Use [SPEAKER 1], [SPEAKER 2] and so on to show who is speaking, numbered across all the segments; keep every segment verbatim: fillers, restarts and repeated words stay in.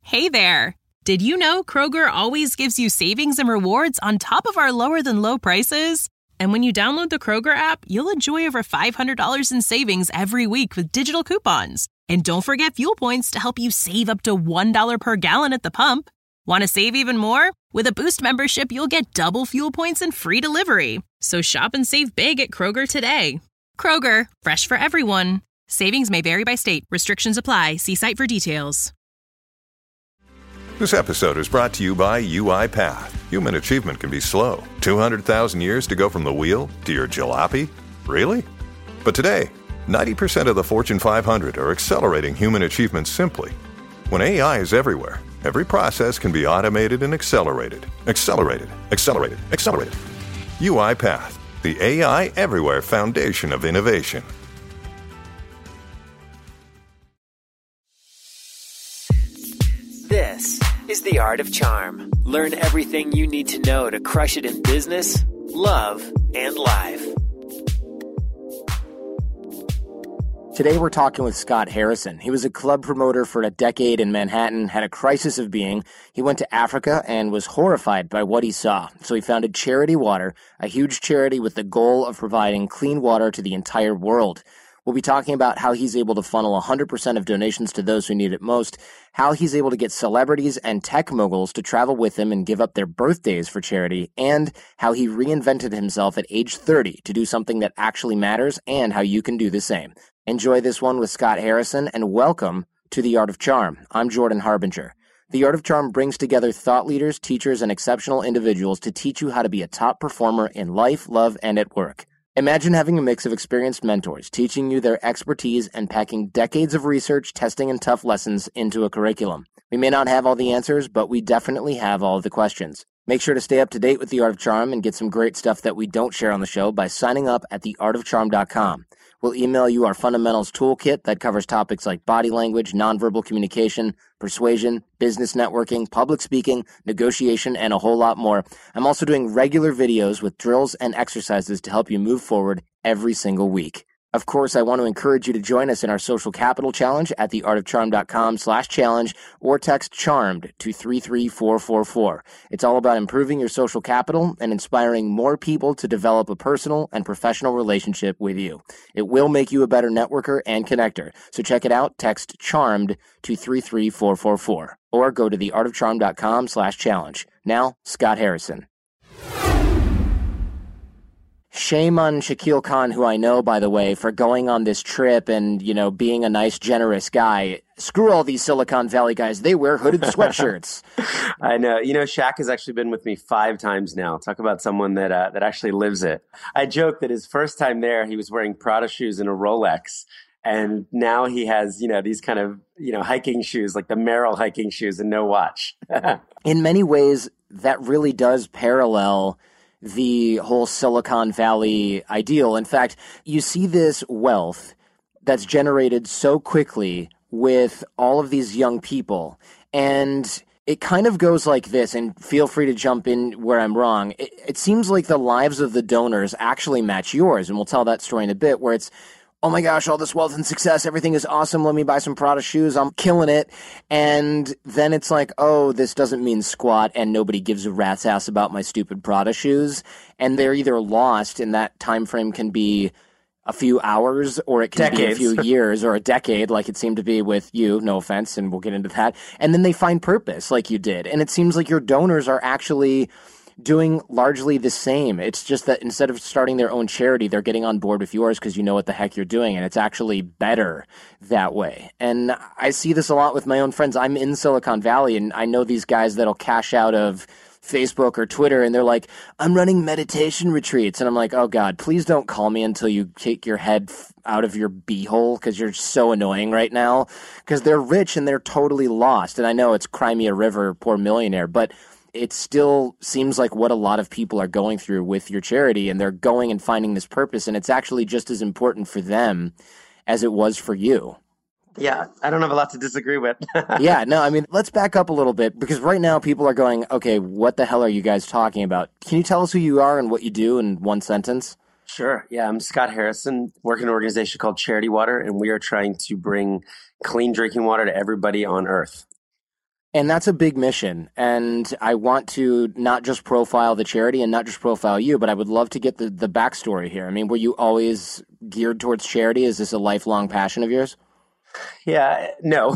[SPEAKER 1] Hey there! Did you know Kroger always gives you savings and rewards on top of our lower-than-low prices? And when you download the Kroger app, you'll enjoy over five hundred dollars in savings every week with digital coupons. And don't forget fuel points to help you save up to one dollar per gallon at the pump. Want to save even more? With a Boost membership, you'll get double fuel points and free delivery. So shop and save big at Kroger today. Kroger, fresh for everyone. Savings may vary by state. Restrictions apply. See site for details.
[SPEAKER 2] This episode is brought to you by UiPath. Human achievement can be slow. two hundred thousand years to go from the wheel to your jalopy? Really? But today, ninety percent of the Fortune five hundred are accelerating human achievement simply. When A I is everywhere, every process can be automated and accelerated. Accelerated, accelerated, accelerated. UiPath, the A I everywhere foundation of innovation.
[SPEAKER 3] This is The Art of Charm. Learn everything you need to know to crush it in business, love, and life.
[SPEAKER 4] Today we're talking with Scott Harrison. He was a club promoter for a decade in Manhattan, had a crisis of being. He went to Africa and was horrified by what he saw. So he founded Charity Water, a huge charity with the goal of providing clean water to the entire world. We'll be talking about how he's able to funnel one hundred percent of donations to those who need it most, how he's able to get celebrities and tech moguls to travel with him and give up their birthdays for charity, and how he reinvented himself at age thirty to do something that actually matters, and how you can do the same. Enjoy this one with Scott Harrison, and welcome to The Art of Charm. I'm Jordan Harbinger. The Art of Charm brings together thought leaders, teachers, and exceptional individuals to teach you how to be a top performer in life, love, and at work. Imagine having a mix of experienced mentors teaching you their expertise and packing decades of research, testing, and tough lessons into a curriculum. We may not have all the answers, but we definitely have all of the questions. Make sure to stay up to date with The Art of Charm and get some great stuff that we don't share on the show by signing up at the art of charm dot com. We'll email you our fundamentals toolkit that covers topics like body language, nonverbal communication, persuasion, business networking, public speaking, negotiation, and a whole lot more. I'm also doing regular videos with drills and exercises to help you move forward every single week. Of course, I want to encourage you to join us in our Social Capital Challenge at the art of charm dot com slash challenge or text CHARMED to three three four four four. It's all about improving your social capital and inspiring more people to develop a personal and professional relationship with you. It will make you a better networker and connector. So check it out. Text CHARMED to three three four four four or go to the art of charm dot com slash challenge. Now, Scott Harrison. Shame on Shaquille Khan, who I know, by the way, for going on this trip and, you know, being a nice, generous guy. Screw all these Silicon Valley guys. They wear hooded sweatshirts.
[SPEAKER 5] I know. You know, Shaq has actually been with me five times now. Talk about someone that uh, that actually lives it. I joke that his first time there, he was wearing Prada shoes and a Rolex. And now he has, you know, these kind of, you know, hiking shoes, like the Merrell hiking shoes and no watch.
[SPEAKER 4] In many ways, that really does parallel the whole Silicon Valley ideal. In fact, you see this wealth that's generated so quickly with all of these young people. And it kind of goes like this, and feel free to jump in where I'm wrong. It, it seems like the lives of the donors actually match yours, and we'll tell that story in a bit, where it's, oh my gosh, all this wealth and success, everything is awesome, let me buy some Prada shoes, I'm killing it. And then it's like, oh, this doesn't mean squat, and nobody gives a rat's ass about my stupid Prada shoes. And they're either lost, and that time frame can be a few hours, or it can
[SPEAKER 5] Decades.
[SPEAKER 4] be a few years, or a decade, like it seemed to be with you, no offense, and we'll get into that. And then they find purpose, like you did. And it seems like your donors are actually doing largely the same. It's just that instead of starting their own charity, they're getting on board with yours because you know what the heck you're doing, and it's actually better that way. And I see this a lot with my own friends. I'm in Silicon Valley, and I know these guys that'll cash out of Facebook or Twitter, and they're like, I'm running meditation retreats. And I'm like, oh God, please don't call me until you take your head f- out of your beehole, because you're so annoying right now. Because they're rich and they're totally lost. And I know it's Cry Me a River, poor millionaire, but it still seems like what a lot of people are going through with your charity, and they're going and finding this purpose, and it's actually just as important for them as it was for you.
[SPEAKER 5] Yeah, I don't have a lot to disagree with.
[SPEAKER 4] Yeah, no, I mean, let's back up a little bit, because right now people are going, okay, what the hell are you guys talking about? Can you tell us who you are and what you do in one sentence?
[SPEAKER 5] Sure. Yeah, I'm Scott Harrison, work in an organization called Charity Water, and we are trying to bring clean drinking water to everybody on Earth.
[SPEAKER 4] And that's a big mission. And I want to not just profile the charity and not just profile you, but I would love to get the, the backstory here. I mean, were you always geared towards charity? Is this a lifelong passion of yours?
[SPEAKER 5] Yeah, no.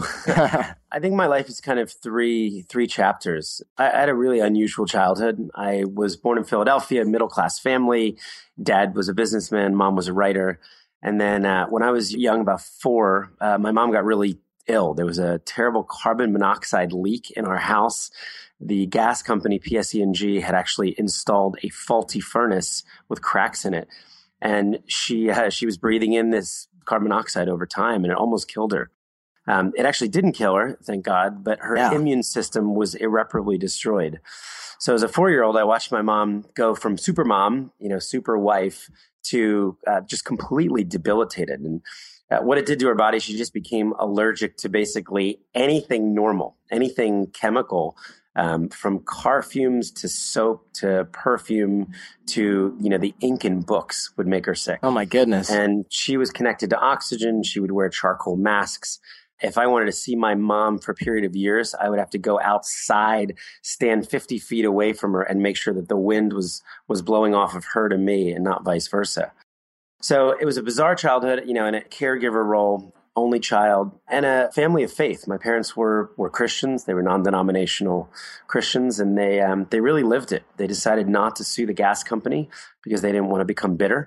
[SPEAKER 5] I think my life is kind of three three chapters. I, I had a really unusual childhood. I was born in Philadelphia, middle-class family. Dad was a businessman. Mom was a writer. And then uh, when I was young, about four, uh, my mom got really ill. There was a terrible carbon monoxide leak in our house. The gas company, P S E and G, had actually installed a faulty furnace with cracks in it. And she uh, she was breathing in this carbon monoxide over time, and it almost killed her. Um, it actually didn't kill her, thank God, but her yeah. immune system was irreparably destroyed. So as a four-year-old, I watched my mom go from super mom, you know, super wife, to uh, just completely debilitated. And uh, what it did to her body, she just became allergic to basically anything normal, anything chemical, um, from car fumes to soap to perfume to, you know, the ink in books would make her sick.
[SPEAKER 4] Oh, my goodness.
[SPEAKER 5] And she was connected to oxygen. She would wear charcoal masks. If I wanted to see my mom for a period of years, I would have to go outside, stand fifty feet away from her and make sure that the wind was was blowing off of her to me and not vice versa. So it was a bizarre childhood, you know, in a caregiver role, only child, and a family of faith. My parents were were Christians. They were non-denominational Christians, and they um, they really lived it. They decided not to sue the gas company because they didn't want to become bitter.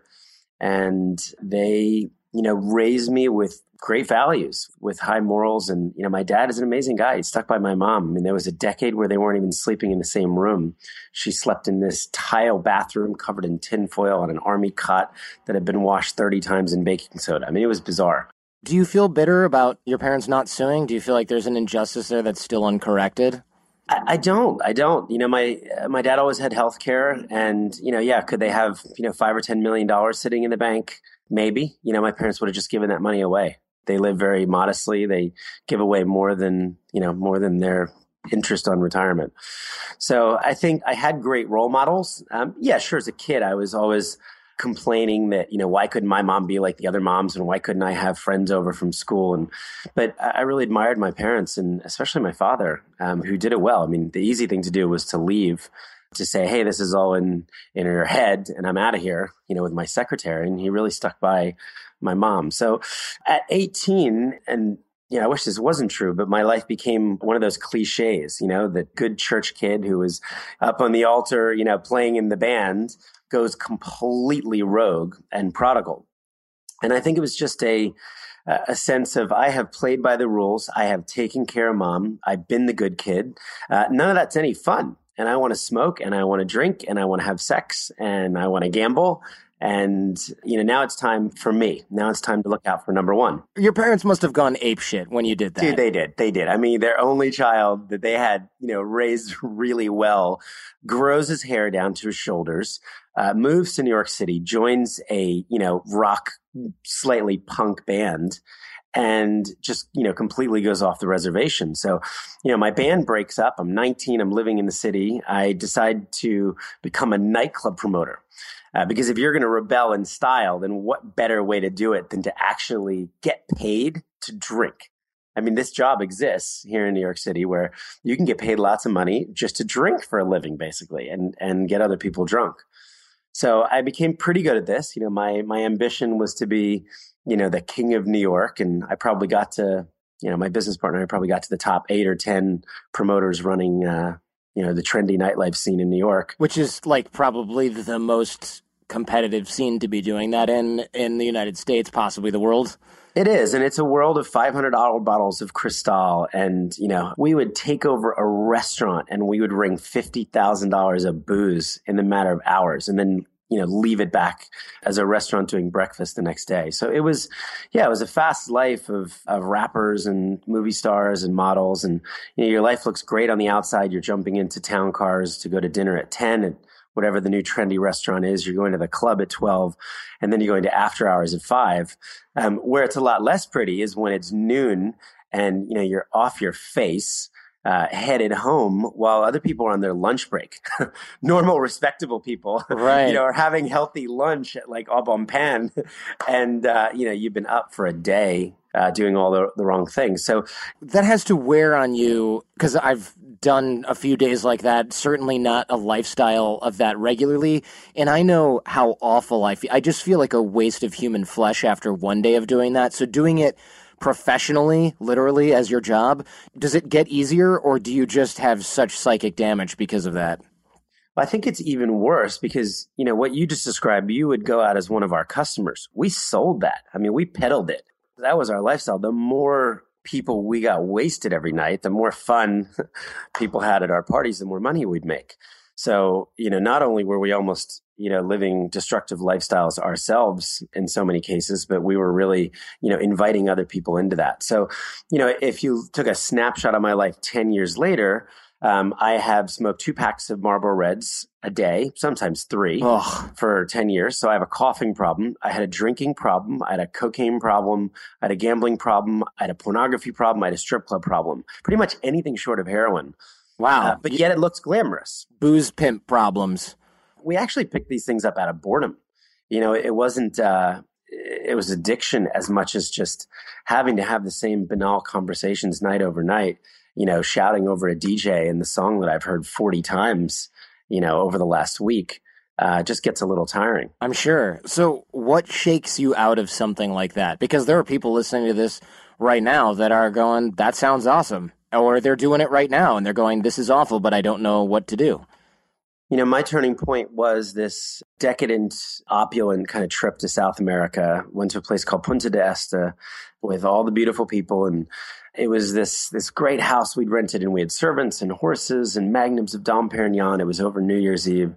[SPEAKER 5] And they, you know, raised me with great values, with high morals. And, you know, my dad is an amazing guy. He stuck by my mom. I mean, there was a decade where they weren't even sleeping in the same room. She slept in this tile bathroom covered in tinfoil on an army cot that had been washed thirty times in baking soda. I mean, it was bizarre.
[SPEAKER 4] Do you feel bitter about your parents not suing? Do you feel like there's an injustice there that's still uncorrected?
[SPEAKER 5] I, I don't. I don't. You know, my uh, my dad always had health care. And, you know, yeah, could they have, you know, five or ten million dollars sitting in the bank? Maybe. You know, my parents would have just given that money away. They live very modestly. They give away more than, you know, more than their interest on retirement. So I think I had great role models. Um, yeah, sure. As a kid, I was always complaining that, you know, why couldn't my mom be like the other moms, and why couldn't I have friends over from school? And but I really admired my parents, and especially my father, um, who did it well. I mean, the easy thing to do was to leave, to say, hey, this is all in, in your head and I'm out of here, you know, with my secretary. And he really stuck by my mom. So at eighteen, and, you know, I wish this wasn't true, but my life became one of those cliches, you know, the good church kid who was up on the altar, you know, playing in the band, goes completely rogue and prodigal. And I think it was just a, a sense of, I have played by the rules. I have taken care of mom. I've been the good kid. Uh, none of that's any fun. And I want to smoke, and I want to drink, and I want to have sex, and I want to gamble. And, you know, now it's time for me. Now it's time to look out for number one.
[SPEAKER 4] Your parents must have gone apeshit when you did that.
[SPEAKER 5] Dude, they did. They did. I mean, their only child that they had, you know, raised really well, grows his hair down to his shoulders, uh, moves to New York City, joins a, you know, rock, slightly punk band, and just, you know, completely goes off the reservation. So, you know, my band breaks up. I'm nineteen. I'm living in the city. I decide to become a nightclub promoter. Uh, because if you're going to rebel in style, then what better way to do it than to actually get paid to drink? I mean, this job exists here in New York City where you can get paid lots of money just to drink for a living, basically, and, and get other people drunk. So I became pretty good at this. You know, my, my ambition was to be, you know, the king of New York. And I probably got to, you know, my business partner, I probably got to the top eight or ten promoters running, uh, you know, the trendy nightlife scene in New York.
[SPEAKER 4] Which is like probably the most competitive scene to be doing that in, in the United States, possibly the world.
[SPEAKER 5] It is. And it's a world of five hundred dollars bottles of Cristal. And, you know, we would take over a restaurant and we would ring fifty thousand dollars of booze in the matter of hours. And then, you know, leave it back as a restaurant doing breakfast the next day. So it was, yeah, it was a fast life of, of rappers and movie stars and models. And, you know, your life looks great on the outside. You're jumping into town cars to go to dinner at ten at whatever the new trendy restaurant is. You're going to the club at twelve, and then you're going to after hours at five. Um, where it's a lot less pretty is when it's noon and, you know, you're off your face. uh, headed home while other people are on their lunch break. Normal, respectable people,
[SPEAKER 4] right.
[SPEAKER 5] you know, are having healthy lunch at like Au Bon Pain. And, uh, you know, you've been up for a day uh, doing all the, the wrong things. So
[SPEAKER 4] that has to wear on you, because I've done a few days like that, certainly not a lifestyle of that regularly. And I know how awful I feel. I just feel like a waste of human flesh after one day of doing that. So doing it professionally, literally as your job, does it get easier, or do you just have such psychic damage because of that?
[SPEAKER 5] I think it's even worse because, you know, what you just described, you would go out as one of our customers. We sold that. I mean, we peddled it. That was our lifestyle. The more people we got wasted every night, the more fun people had at our parties, the more money we'd make. So, you know, not only were we almost, you know, living destructive lifestyles ourselves in so many cases, but we were really, you know, inviting other people into that. So, you know, if you took a snapshot of my life ten years later, um, I have smoked two packs of Marlboro Reds a day, sometimes three, Ugh. for ten years. So I have a coughing problem. I had a drinking problem. I had a cocaine problem. I had a gambling problem. I had a pornography problem. I had a strip club problem. Pretty much anything short of heroin.
[SPEAKER 4] Wow.
[SPEAKER 5] Uh, but yet it looks glamorous.
[SPEAKER 4] Booze pimp problems.
[SPEAKER 5] We actually picked these things up out of boredom. You know, it wasn't, uh, it was addiction as much as just having to have the same banal conversations night over night, you know, shouting over a D J and the song that I've heard forty times, you know, over the last week, uh, just gets a little tiring.
[SPEAKER 4] I'm sure. So what shakes you out of something like that? Because there are people listening to this right now that are going, that sounds awesome. Or they're doing it right now and they're going, this is awful, but I don't know what to do.
[SPEAKER 5] You know, my turning point was this decadent, opulent kind of trip to South America. Went to a place called Punta de Este with all the beautiful people. And it was this this great house we'd rented, and we had servants and horses and magnums of Dom Perignon. It was over New Year's Eve.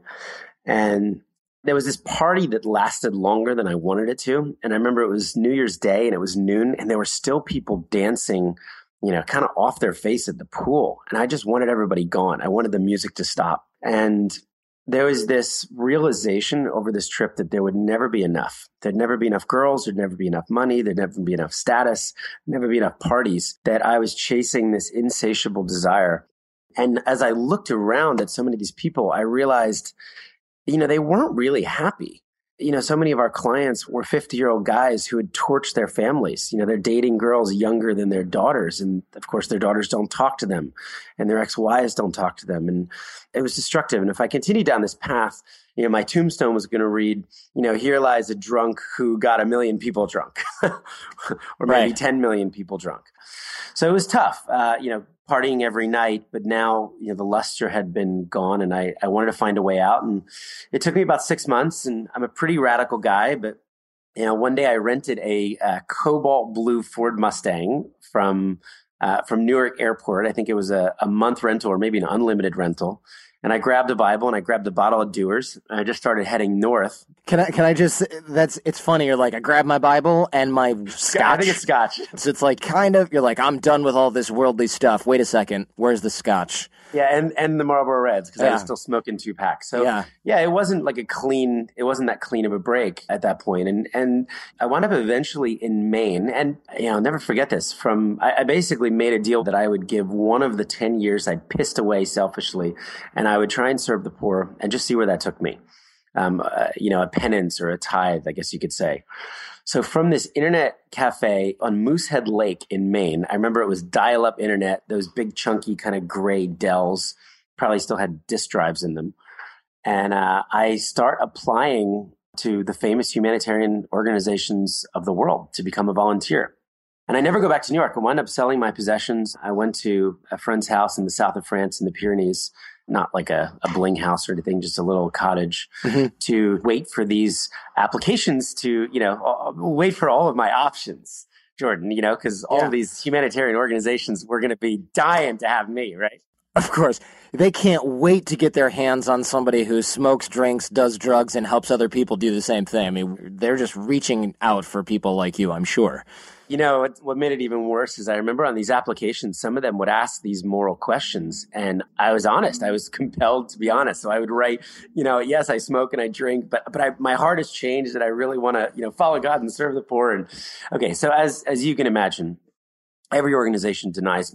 [SPEAKER 5] And there was this party that lasted longer than I wanted it to. And I remember it was New Year's Day and it was noon, and there were still people dancing, you know, kind of off their face at the pool. And I just wanted everybody gone. I wanted the music to stop. And there was this realization over this trip that there would never be enough. There'd never be enough girls. There'd never be enough money. There'd never be enough status. Never be enough parties, that I was chasing this insatiable desire. And as I looked around at so many of these people, I realized, you know, they weren't really happy. You know, so many of our clients were fifty-year-old guys who had torched their families. You know, they're dating girls younger than their daughters. And of course, their daughters don't talk to them and their ex-wives don't talk to them. And it was destructive. And if I continued down this path, you know, my tombstone was going to read, you know, here lies a drunk who got a million people drunk or maybe
[SPEAKER 4] right.
[SPEAKER 5] ten million people drunk. So it was tough, uh, you know, partying every night, but now, you know, the luster had been gone and I, I wanted to find a way out. And it took me about six months and I'm a pretty radical guy, but, you know, one day I rented a, a cobalt blue Ford Mustang from, uh, from Newark Airport. I think it was a, a month rental or maybe an unlimited rental. And I grabbed a Bible and I grabbed a bottle of Dewar's and I just started heading north.
[SPEAKER 4] Can I, can I just, that's, it's funny. You're like, I grabbed my Bible and my scotch.
[SPEAKER 5] I think it's scotch.
[SPEAKER 4] So it's like, kind of, you're like, I'm done with all this worldly stuff. Wait a second. Where's the scotch?
[SPEAKER 5] Yeah. And, and the Marlboro Reds, because
[SPEAKER 4] yeah.
[SPEAKER 5] I was still smoking two packs. So
[SPEAKER 4] yeah.
[SPEAKER 5] yeah, it wasn't like a clean, it wasn't that clean of a break at that point. And, and I wound up eventually in Maine. And, you know, I'll never forget this from, I, I basically made a deal that I would give one of the ten years I pissed away selfishly. And I would try and serve the poor and just see where that took me. Um, uh, you know, a penance or a tithe, I guess you could say. So from this internet cafe on Moosehead Lake in Maine, I remember it was dial-up internet, those big chunky kind of gray Dells, probably still had disk drives in them. And uh, I start applying to the famous humanitarian organizations of the world to become a volunteer. And I never go back to New York. I wound up selling my possessions. I went to a friend's house in the south of France in the Pyrenees, not like a, a bling house or anything, just a little cottage, mm-hmm. to wait for these applications to, you know, wait for all of my options, Jordan, you know, because all
[SPEAKER 4] yeah.
[SPEAKER 5] of these humanitarian organizations were going to be dying to have me, right?
[SPEAKER 4] Of course. They can't wait to get their hands on somebody who smokes, drinks, does drugs, and helps other people do the same thing. I mean, they're just reaching out for people like you, I'm sure.
[SPEAKER 5] You know, what made it even worse is I remember on these applications, some of them would ask these moral questions. And I was honest. I was compelled to be honest. So I would write, you know, yes, I smoke and I drink, but but I, my heart has changed and I really want to, you know, follow God and serve the poor. And okay, so as as you can imagine, every organization denies me.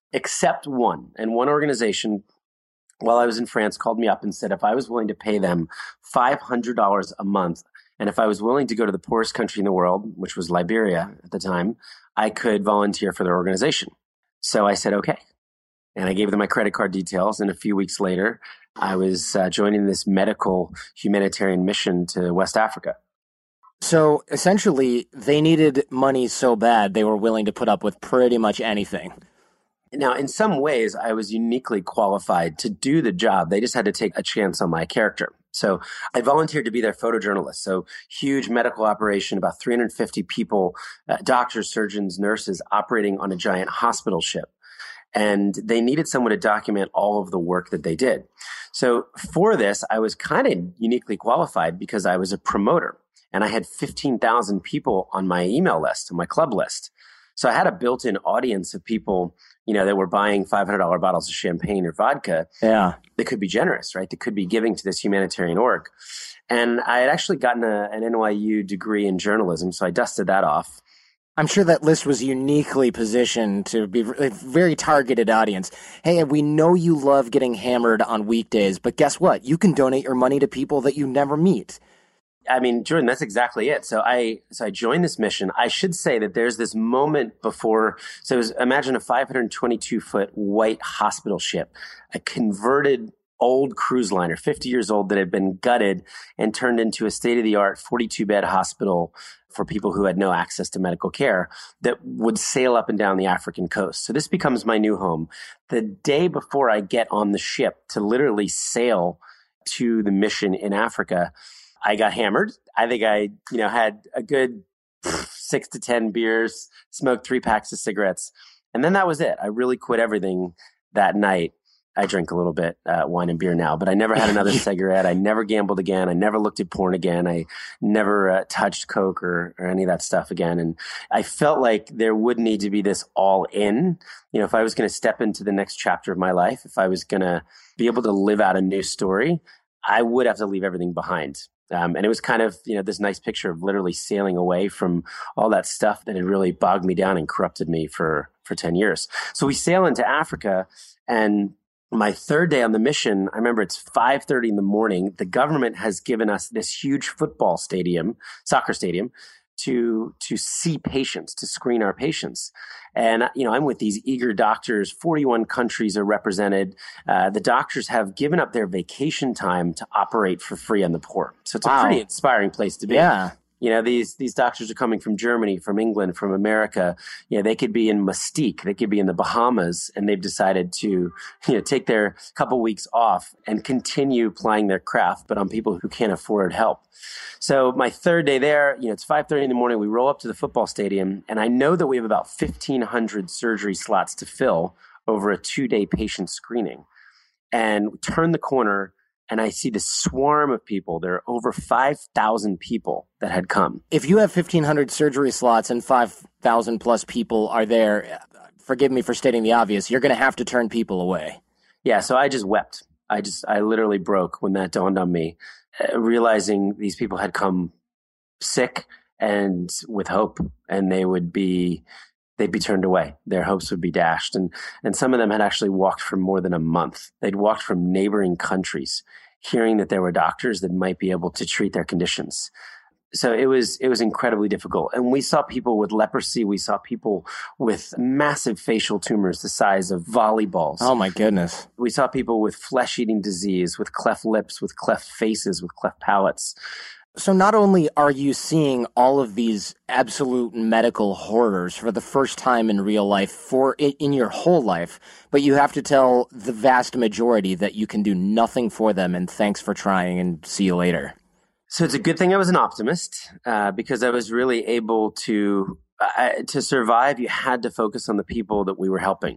[SPEAKER 5] except one. And one organization, while I was in France, called me up and said if I was willing to pay them five hundred dollars a month, and if I was willing to go to the poorest country in the world, which was Liberia at the time, I could volunteer for their organization. So I said, okay. And I gave them my credit card details. And a few weeks later, I was uh, joining this medical humanitarian mission to West Africa.
[SPEAKER 4] So essentially, they needed money so bad, they were willing to put up with pretty much anything.
[SPEAKER 5] Now, in some ways, I was uniquely qualified to do the job. They just had to take a chance on my character. So I volunteered to be their photojournalist. So huge medical operation, about three hundred fifty people, uh, doctors, surgeons, nurses operating on a giant hospital ship. And they needed someone to document all of the work that they did. So for this, I was kind of uniquely qualified because I was a promoter and I had fifteen thousand people on my email list, on my club list. So I had a built-in audience of people, you know, that were buying five hundred dollars bottles of champagne or vodka.
[SPEAKER 4] Yeah.
[SPEAKER 5] That could be generous, right? That could be giving to this humanitarian org. And I had actually gotten a, an N Y U degree in journalism, so I dusted that off.
[SPEAKER 4] I'm sure that list was uniquely positioned to be a very targeted audience. Hey, we know you love getting hammered on weekdays, but guess what? You can donate your money to people that you never meet.
[SPEAKER 5] I mean, Jordan, that's exactly it. So I so I joined this mission. I should say that there's this moment before. So it was, imagine a five hundred twenty-two foot white hospital ship, a converted old cruise liner, fifty years old, that had been gutted and turned into a state-of-the-art forty-two bed hospital for people who had no access to medical care that would sail up and down the African coast. So this becomes my new home. The day before I get on the ship to literally sail to the mission in Africa, I got hammered. I think I, you know, had a good six to ten beers, smoked three packs of cigarettes. And then that was it. I really quit everything that night. I drink a little bit, uh, wine and beer now, but I never had another cigarette. I never gambled again. I never looked at porn again. I never uh, touched Coke or, or any of that stuff again. And I felt like there would need to be this all in, you know, if I was going to step into the next chapter of my life, if I was going to be able to live out a new story, I would have to leave everything behind. Um, and it was kind of, you know, this nice picture of literally sailing away from all that stuff that had really bogged me down and corrupted me for, for ten years. So we sail into Africa, and my third day on the mission, I remember it's five thirty in the morning. The government has given us this huge football stadium, soccer stadium, to to see patients, to screen our patients. And, you know, I'm with these eager doctors. forty-one countries are represented. Uh, the doctors have given up their vacation time to operate for free on the poor. So it's wow. a pretty inspiring place to be.
[SPEAKER 4] Yeah.
[SPEAKER 5] You know, these these doctors are coming from Germany, from England, from America. You know, they could be in Mustique, they could be in the Bahamas, and they've decided to, you know, take their couple weeks off and continue plying their craft, but on people who can't afford help. So my third day there, you know, it's five thirty in the morning. We roll up to the football stadium, and I know that we have about fifteen hundred surgery slots to fill over a two-day patient screening. And we turn the corner, and I see this swarm of people. There are over five thousand people that had come.
[SPEAKER 4] If you have fifteen hundred surgery slots and five thousand plus people are there, forgive me for stating the obvious, you're going to have to turn people away.
[SPEAKER 5] Yeah, so I just wept. I just, I literally broke when that dawned on me, uh, realizing these people had come sick and with hope, and they would be, they'd be turned away. Their hopes would be dashed. And, and some of them had actually walked for more than a month. They'd walked from neighboring countries, hearing that there were doctors that might be able to treat their conditions. So it was, it was incredibly difficult. And we saw people with leprosy. We saw people with massive facial tumors the size of volleyballs.
[SPEAKER 4] Oh my goodness.
[SPEAKER 5] We saw people with flesh-eating disease, with cleft lips, with cleft faces, with cleft palates.
[SPEAKER 4] So not only are you seeing all of these absolute medical horrors for the first time in real life, for in your whole life, but you have to tell the vast majority that you can do nothing for them, and thanks for trying, and see you later.
[SPEAKER 5] So it's a good thing I was an optimist, uh, because I was really able to uh, to survive. You had to focus on the people that we were helping.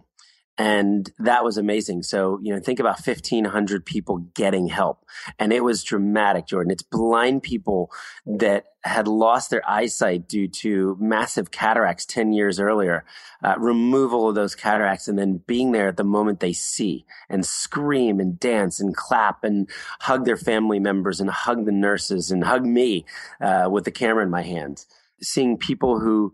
[SPEAKER 5] And that was amazing. So, you know, think about fifteen hundred people getting help. And it was dramatic, Jordan. It's blind people that had lost their eyesight due to massive cataracts ten years earlier, uh, removal of those cataracts, and then being there at the moment they see and scream and dance and clap and hug their family members and hug the nurses and hug me uh, with the camera in my hand. Seeing people who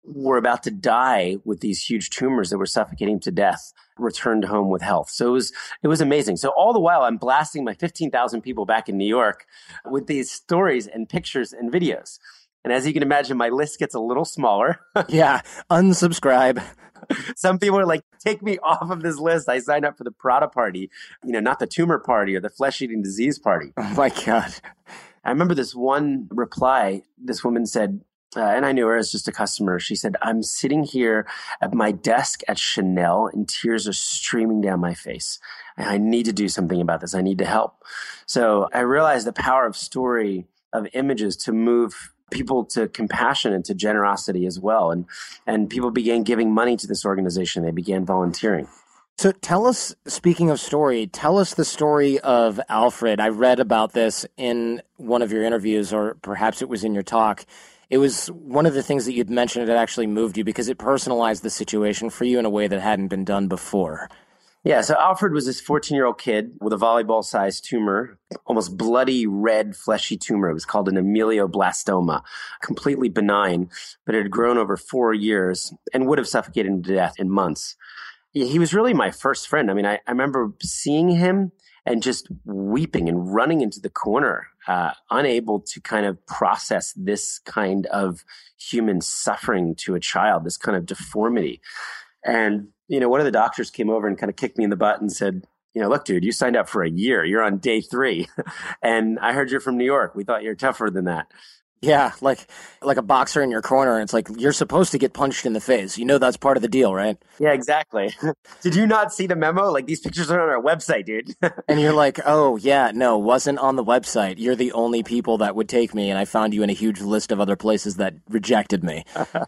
[SPEAKER 5] were about to die with these huge tumors that were suffocating to death returned home with health. So it was it was amazing. So all the while, I'm blasting my fifteen thousand people back in New York with these stories and pictures and videos. And as you can imagine, my list gets a little smaller.
[SPEAKER 4] Yeah, unsubscribe.
[SPEAKER 5] Some people are like, take me off of this list. I signed up for the Prada party, you know, not the tumor party or the flesh-eating disease party.
[SPEAKER 4] Oh my God.
[SPEAKER 5] I remember this one reply. This woman said, uh, and I knew her as just a customer. She said, I'm sitting here at my desk at Chanel and tears are streaming down my face. And I need to do something about this. I need to help. So I realized the power of story, of images to move people to compassion and to generosity as well. And, and people began giving money to this organization. They began volunteering.
[SPEAKER 4] So tell us, speaking of story, tell us the story of Alfred. I read about this in one of your interviews, or perhaps it was in your talk. It was one of the things that you'd mentioned that actually moved you because it personalized the situation for you in a way that hadn't been done before.
[SPEAKER 5] Yeah, so Alfred was this fourteen-year-old kid with a volleyball-sized tumor, almost bloody red fleshy tumor. It was called an amelioblastoma, completely benign, but it had grown over four years and would have suffocated him to death in months. He was really my first friend. I mean, I, I remember seeing him and just weeping and running into the corner, uh, unable to kind of process this kind of human suffering to a child, this kind of deformity. And, you know, one of the doctors came over and kind of kicked me in the butt and said, you know, look, dude, you signed up for a year. You're on day three. And I heard you're from New York. We thought you're tougher than that.
[SPEAKER 4] Yeah, like like a boxer in your corner. And it's like, you're supposed to get punched in the face. You know that's part of the deal, right?
[SPEAKER 5] Yeah, exactly. Did you not see the memo? Like, these pictures are on our website, dude.
[SPEAKER 4] And you're like, oh, yeah, no, wasn't on the website. You're the only people that would take me. And I found you in a huge list of other places that rejected me.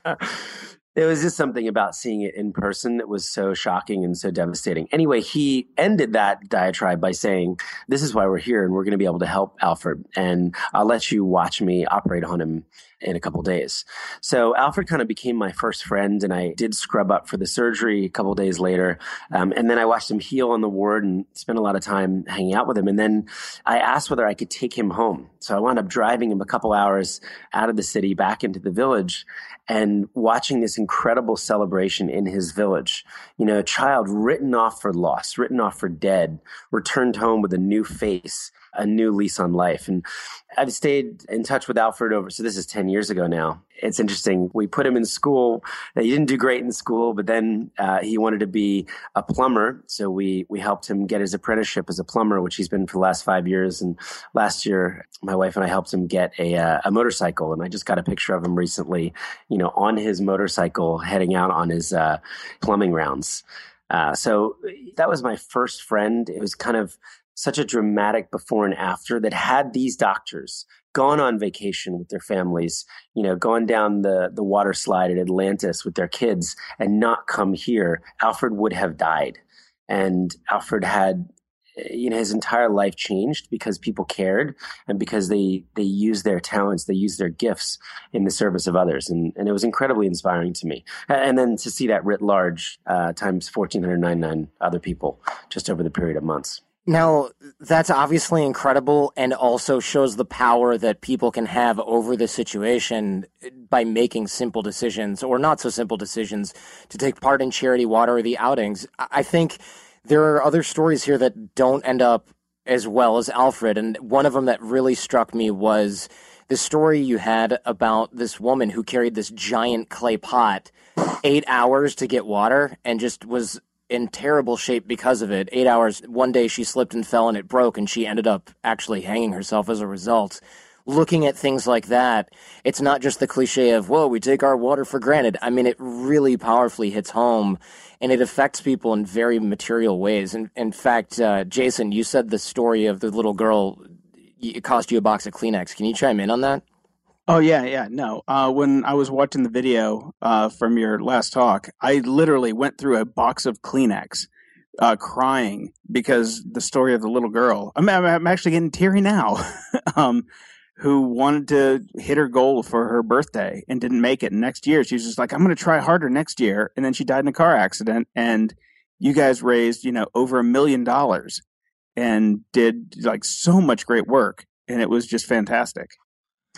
[SPEAKER 5] There was just something about seeing it in person that was so shocking and so devastating. Anyway, he ended that diatribe by saying, this is why we're here and we're going to be able to help Alfred. And I'll let you watch me operate on him in a couple days. So Alfred kind of became my first friend, and I did scrub up for the surgery a couple days later. Um, and then I watched him heal on the ward and spent a lot of time hanging out with him. And then I asked whether I could take him home. So I wound up driving him a couple hours out of the city back into the village and watching this incredible celebration in his village. You know, a child written off for loss, written off for dead, returned home with a new face, a new lease on life. And I've stayed in touch with Alfred over, so this is ten years ago now. It's interesting. We put him in school. He didn't do great in school, but then uh, he wanted to be a plumber. So we we helped him get his apprenticeship as a plumber, which he's been for the last five years. And last year, my wife and I helped him get a, uh, a motorcycle. And I just got a picture of him recently, you know, on his motorcycle heading out on his uh, plumbing rounds. Uh, so that was my first friend. It was kind of such a dramatic before and after that had these doctors gone on vacation with their families, you know, gone down the, the water slide at Atlantis with their kids and not come here, Alfred would have died. And Alfred had, you know, his entire life changed because people cared and because they, they used their talents, they used their gifts in the service of others. And, and it was incredibly inspiring to me. And then to see that writ large uh, times one thousand four hundred ninety-nine other people just over the period of months.
[SPEAKER 4] Now, that's obviously incredible and also shows the power that people can have over the situation by making simple decisions or not so simple decisions to take part in charity water or the outings. I think there are other stories here that don't end up as well as Alfred. And one of them that really struck me was the story you had about this woman who carried this giant clay pot eight hours to get water and just was in terrible shape because of it. Eight hours. One day she slipped and fell and it broke and she ended up actually hanging herself as a result. Looking at things like that, it's not just the cliche of, whoa, we take our water for granted. I mean, it really powerfully hits home and it affects people in very material ways. And in fact, uh, Jason, you said the story of the little girl, it cost you a box of Kleenex. Can you chime in on that?
[SPEAKER 6] Oh, yeah, yeah, no. Uh, when I was watching the video uh, from your last talk, I literally went through a box of Kleenex uh, crying because the story of the little girl, I'm, I'm actually getting teary now, um, who wanted to hit her goal for her birthday and didn't make it. And next year, she was just like, I'm going to try harder next year. And then she died in a car accident. And you guys raised, you know, over a million dollars and did like so much great work. And it was just fantastic.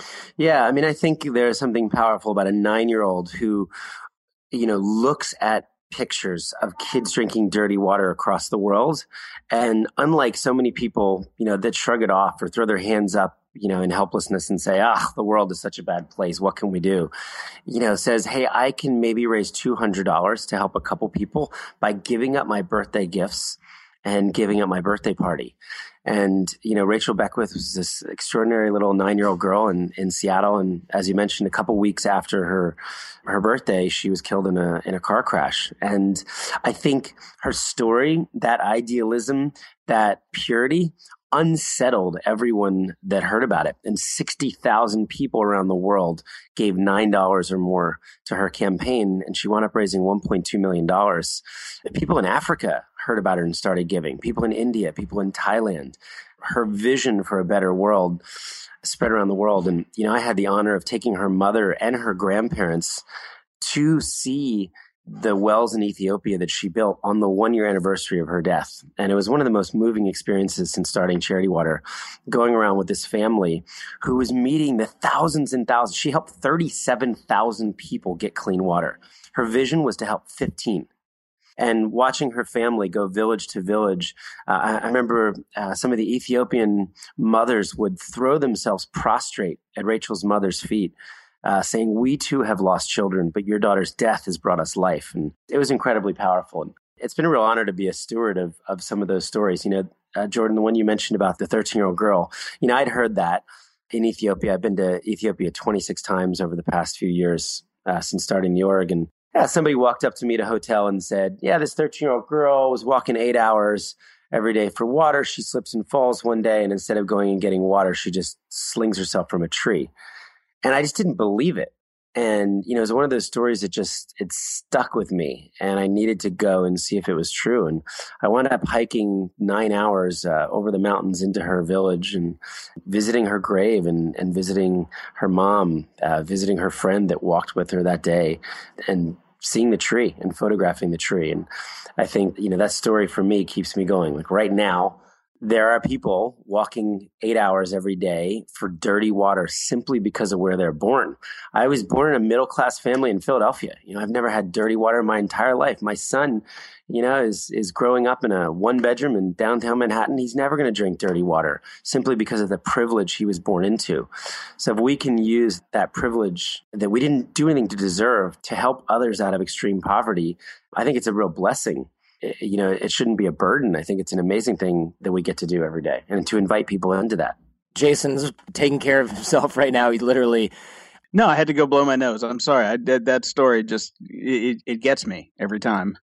[SPEAKER 5] Yeah, I mean, I think there's something powerful about a nine-year-old who, you know, looks at pictures of kids drinking dirty water across the world. And unlike so many people, you know, that shrug it off or throw their hands up, you know, in helplessness and say, ah, the world is such a bad place. What can we do? You know, says, hey, I can maybe raise two hundred dollars to help a couple people by giving up my birthday gifts and giving up my birthday party. And, you know, Rachel Beckwith was this extraordinary little nine-year-old girl in, in Seattle. And as you mentioned, a couple weeks after her her birthday, she was killed in a in a car crash. And I think her story, that idealism, that purity, unsettled everyone that heard about it. And sixty thousand people around the world gave nine dollars or more to her campaign. And she wound up raising one point two million dollars. People in Africa heard about her and started giving. People in India, people in Thailand. Her vision for a better world spread around the world. And, you know, I had the honor of taking her mother and her grandparents to see the wells in Ethiopia that she built on the one-year anniversary of her death. And it was one of the most moving experiences since starting Charity Water, going around with this family who was meeting the thousands and thousands. She helped thirty-seven thousand people get clean water. Her vision was to help fifteen. And watching her family go village to village, uh, I, I remember uh, some of the Ethiopian mothers would throw themselves prostrate at Rachel's mother's feet, Uh, saying, we too have lost children, but your daughter's death has brought us life. And it was incredibly powerful. And it's been a real honor to be a steward of of some of those stories. You know, uh, Jordan, the one you mentioned about the thirteen-year-old girl, you know, I'd heard that in Ethiopia. I've been to Ethiopia twenty-six times over the past few years uh, since starting the org. And yeah, somebody walked up to me at a hotel and said, yeah, this thirteen-year-old girl was walking eight hours every day for water. She slips and falls one day, and instead of going and getting water, she just slings herself from a tree. And I just didn't believe it. And, you know, it was one of those stories that just, it stuck with me. And I needed to go and see if it was true. And I wound up hiking nine hours uh, over the mountains into her village and visiting her grave and, and visiting her mom, uh, visiting her friend that walked with her that day and seeing the tree and photographing the tree. And I think, you know, that story for me keeps me going. Like right now, there are people walking eight hours every day for dirty water simply because of where they're born. I was born in a middle-class family in Philadelphia. You know, I've never had dirty water in my entire life. My son, you know, is is growing up in a one-bedroom in downtown Manhattan. He's never going to drink dirty water simply because of the privilege he was born into. So if we can use that privilege that we didn't do anything to deserve to help others out of extreme poverty, I think it's a real blessing. You know, it shouldn't be a burden. I think it's an amazing thing that we get to do every day and to invite people into that.
[SPEAKER 4] Jason's taking care of himself right now. He literally...
[SPEAKER 6] No, I had to go blow my nose. I'm sorry. I did that story. Just, it, it gets me every time.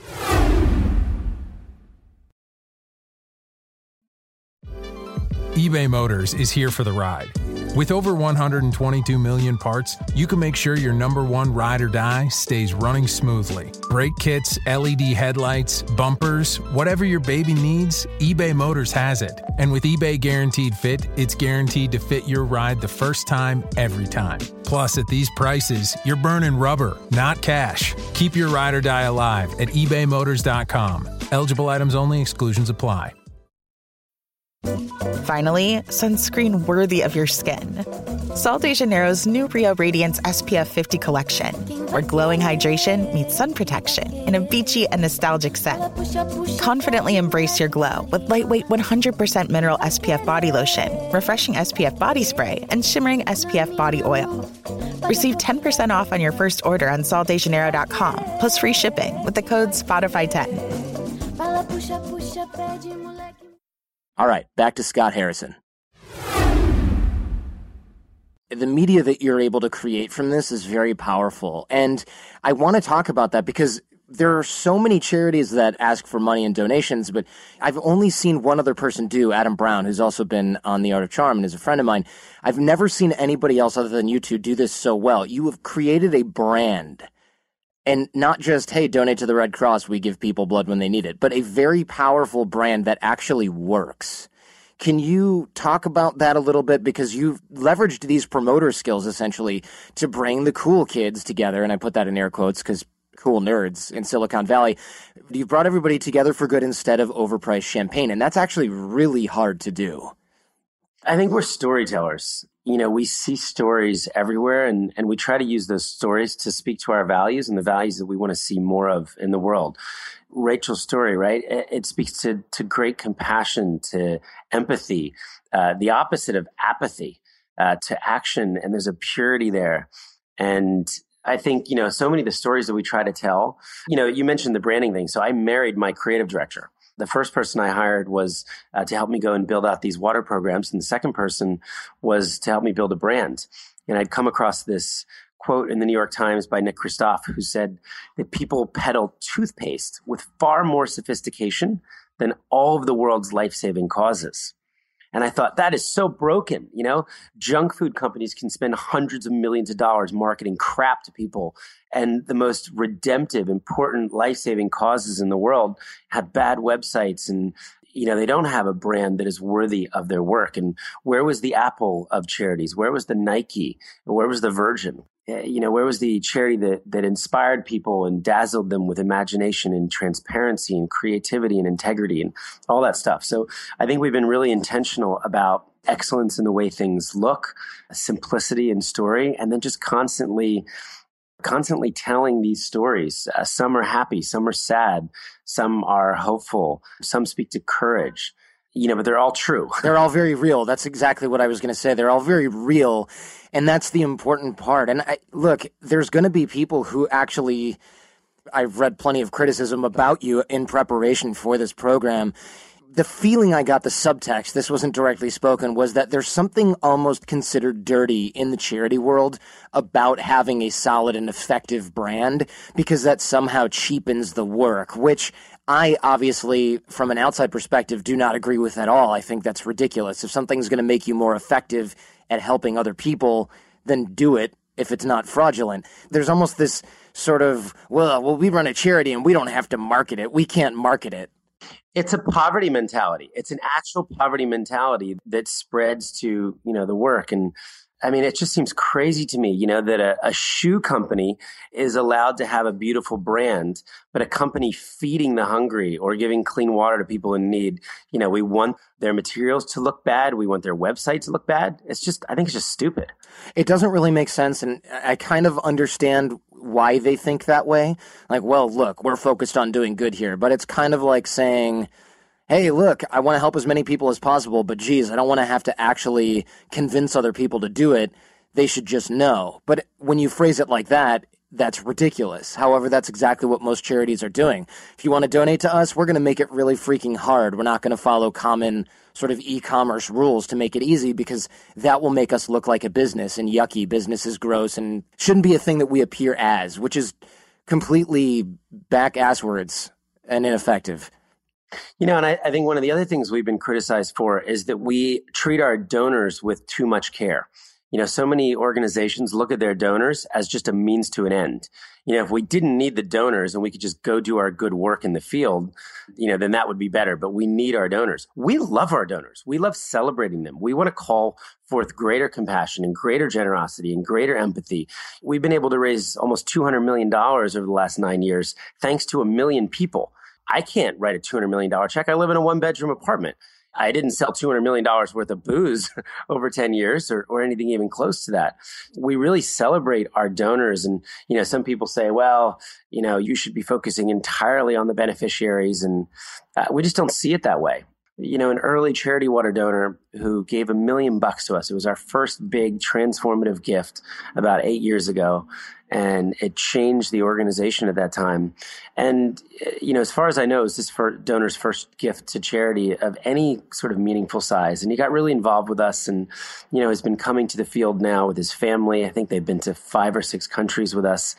[SPEAKER 7] eBay Motors is here for the ride. With over one hundred twenty-two million parts, you can make sure your number one ride or die stays running smoothly. Brake kits, L E D headlights, bumpers, whatever your baby needs, eBay Motors has it. And with eBay Guaranteed Fit, it's guaranteed to fit your ride the first time, every time. Plus, at these prices, you're burning rubber, not cash. Keep your ride or die alive at ebay motors dot com. Eligible items only. Exclusions apply.
[SPEAKER 8] Finally, sunscreen worthy of your skin. Sol de Janeiro's new Rio Radiance S P F fifty collection, where glowing hydration meets sun protection in a beachy and nostalgic scent. Confidently embrace your glow with lightweight one hundred percent mineral S P F body lotion, refreshing S P F body spray, and shimmering S P F body oil. Receive ten percent off on your first order on sol de janeiro dot com, plus free shipping with the code Spotify ten.
[SPEAKER 4] All right, back to Scott Harrison. The media that you're able to create from this is very powerful. And I want to talk about that because there are so many charities that ask for money and donations, but I've only seen one other person do, Adam Brown, who's also been on The Art of Charm and is a friend of mine. I've never seen anybody else other than you two do this so well. You have created a brand. And not just, hey, donate to the Red Cross, we give people blood when they need it, but a very powerful brand that actually works. Can you talk about that a little bit? Because you've leveraged these promoter skills, essentially, to bring the cool kids together, and I put that in air quotes because cool nerds in Silicon Valley. You've brought everybody together for good instead of overpriced champagne, and that's actually really hard to do.
[SPEAKER 5] I think we're storytellers. you know, we see stories everywhere, and, and we try to use those stories to speak to our values and the values that we want to see more of in the world. Rachel's story, right? It, it speaks to, to great compassion, to empathy, uh, the opposite of apathy, uh, to action. And there's a purity there. And I think, you know, so many of the stories that we try to tell, you know, you mentioned the branding thing. So I married my creative director. The first person I hired was uh, to help me go and build out these water programs. And the second person was to help me build a brand. And I'd come across this quote in the New York Times by Nick Kristof, who said that people peddle toothpaste with far more sophistication than all of the world's life-saving causes. And I thought, that is so broken. You know, junk food companies can spend hundreds of millions of dollars marketing crap to people. And the most redemptive, important, life-saving causes in the world have bad websites, and, you know, they don't have a brand that is worthy of their work. And where was the Apple of charities? Where was the Nike? Where was the Virgin? You know, where was the charity that, that inspired people and dazzled them with imagination and transparency and creativity and integrity and all that stuff? So I think we've been really intentional about excellence in the way things look, simplicity in story, and then just constantly, constantly telling these stories. Uh, some are happy, some are sad, some are hopeful, some speak to courage. You know, but they're all true.
[SPEAKER 4] They're all very real. That's exactly what I was going to say. They're all very real. And that's the important part. And I, look, there's going to be people who actually, I've read plenty of criticism about you in preparation for this program. The feeling I got, the subtext, this wasn't directly spoken, was that there's something almost considered dirty in the charity world about having a solid and effective brand, because that somehow cheapens the work, which I obviously, from an outside perspective, do not agree with at all. I think that's ridiculous. If something's going to make you more effective at helping other people, then do it if it's not fraudulent. There's almost this sort of, well, well, we run a charity and we don't have to market it. We can't market it.
[SPEAKER 5] It's a poverty mentality. It's an actual poverty mentality that spreads to, you know, the work. And I mean, it just seems crazy to me, you know, that a, a shoe company is allowed to have a beautiful brand, but a company feeding the hungry or giving clean water to people in need, you know, we want their materials to look bad. We want their website to look bad. It's just, I think it's just stupid.
[SPEAKER 4] It doesn't really make sense. And I kind of understand why they think that way. Like, well, look, we're focused on doing good here, but it's kind of like saying, hey, look, I want to help as many people as possible, but geez, I don't want to have to actually convince other people to do it. They should just know. But when you phrase it like that, that's ridiculous. However, that's exactly what most charities are doing. If you want to donate to us, we're going to make it really freaking hard. We're not going to follow common sort of e-commerce rules to make it easy, because that will make us look like a business, and yucky, business is gross and shouldn't be a thing that we appear as, which is completely back-asswards and ineffective.
[SPEAKER 5] You know, and I, I think one of the other things we've been criticized for is that we treat our donors with too much care. You know, so many organizations look at their donors as just a means to an end. You know, if we didn't need the donors and we could just go do our good work in the field, you know, then that would be better. But we need our donors. We love our donors. We love celebrating them. We want to call forth greater compassion and greater generosity and greater empathy. We've been able to raise almost two hundred million dollars over the last nine years, thanks to a million people. I can't write a two hundred million dollars check. I live in a one-bedroom apartment. I didn't sell two hundred million dollars worth of booze over ten years or, or anything even close to that. We really celebrate our donors. And, you know, some people say, well, you know, you should be focusing entirely on the beneficiaries. And uh, we just don't see it that way. You know, an early charity water donor who gave a million bucks to us. It was our first big transformative gift about eight years ago. And it changed the organization at that time. And, you know, as far as I know, it was this for donor's first gift to charity of any sort of meaningful size. And he got really involved with us and, you know, has been coming to the field now with his family. I think they've been to five or six countries with us.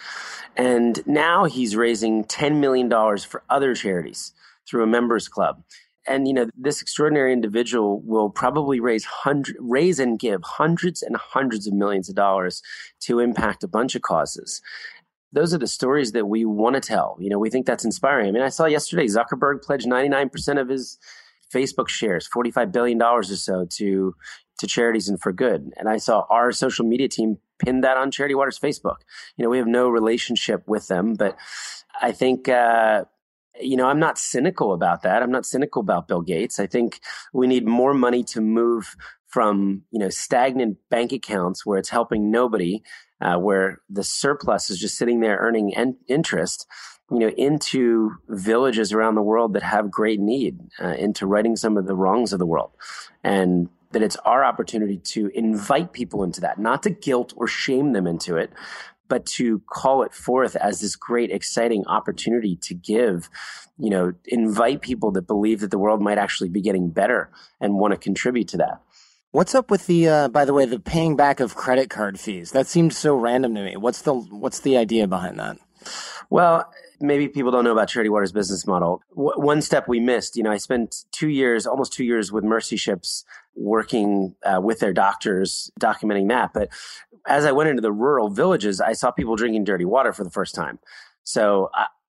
[SPEAKER 5] And now he's raising ten million dollars for other charities through a members club. And, you know, this extraordinary individual will probably raise hundred, raise and give hundreds and hundreds of millions of dollars to impact a bunch of causes. Those are the stories that we want to tell. You know, we think that's inspiring. I mean, I saw yesterday Zuckerberg pledged ninety-nine percent of his Facebook shares, forty-five billion dollars or so, to to charities and for good. And I saw our social media team pin that on Charity Water's Facebook. You know, we have no relationship with them, but I think, uh, you know, I'm not cynical about that. I'm not cynical about Bill Gates. I think we need more money to move from, you know, stagnant bank accounts where it's helping nobody, uh, where the surplus is just sitting there earning en- interest, you know, into villages around the world that have great need, uh, into righting some of the wrongs of the world. And that it's our opportunity to invite people into that, not to guilt or shame them into it, but to call it forth as this great, exciting opportunity to give, you know, invite people that believe that the world might actually be getting better and want to contribute to that.
[SPEAKER 4] What's up with the, uh, by the way, the paying back of credit card fees? That seems so random to me. What's the what's the idea behind that?
[SPEAKER 5] Well, maybe people don't know about Charity Water's business model. W- one step we missed, you know, I spent two years, almost two years with Mercy Ships working uh, with their doctors, documenting that. But as I went into the rural villages, I saw people drinking dirty water for the first time. So,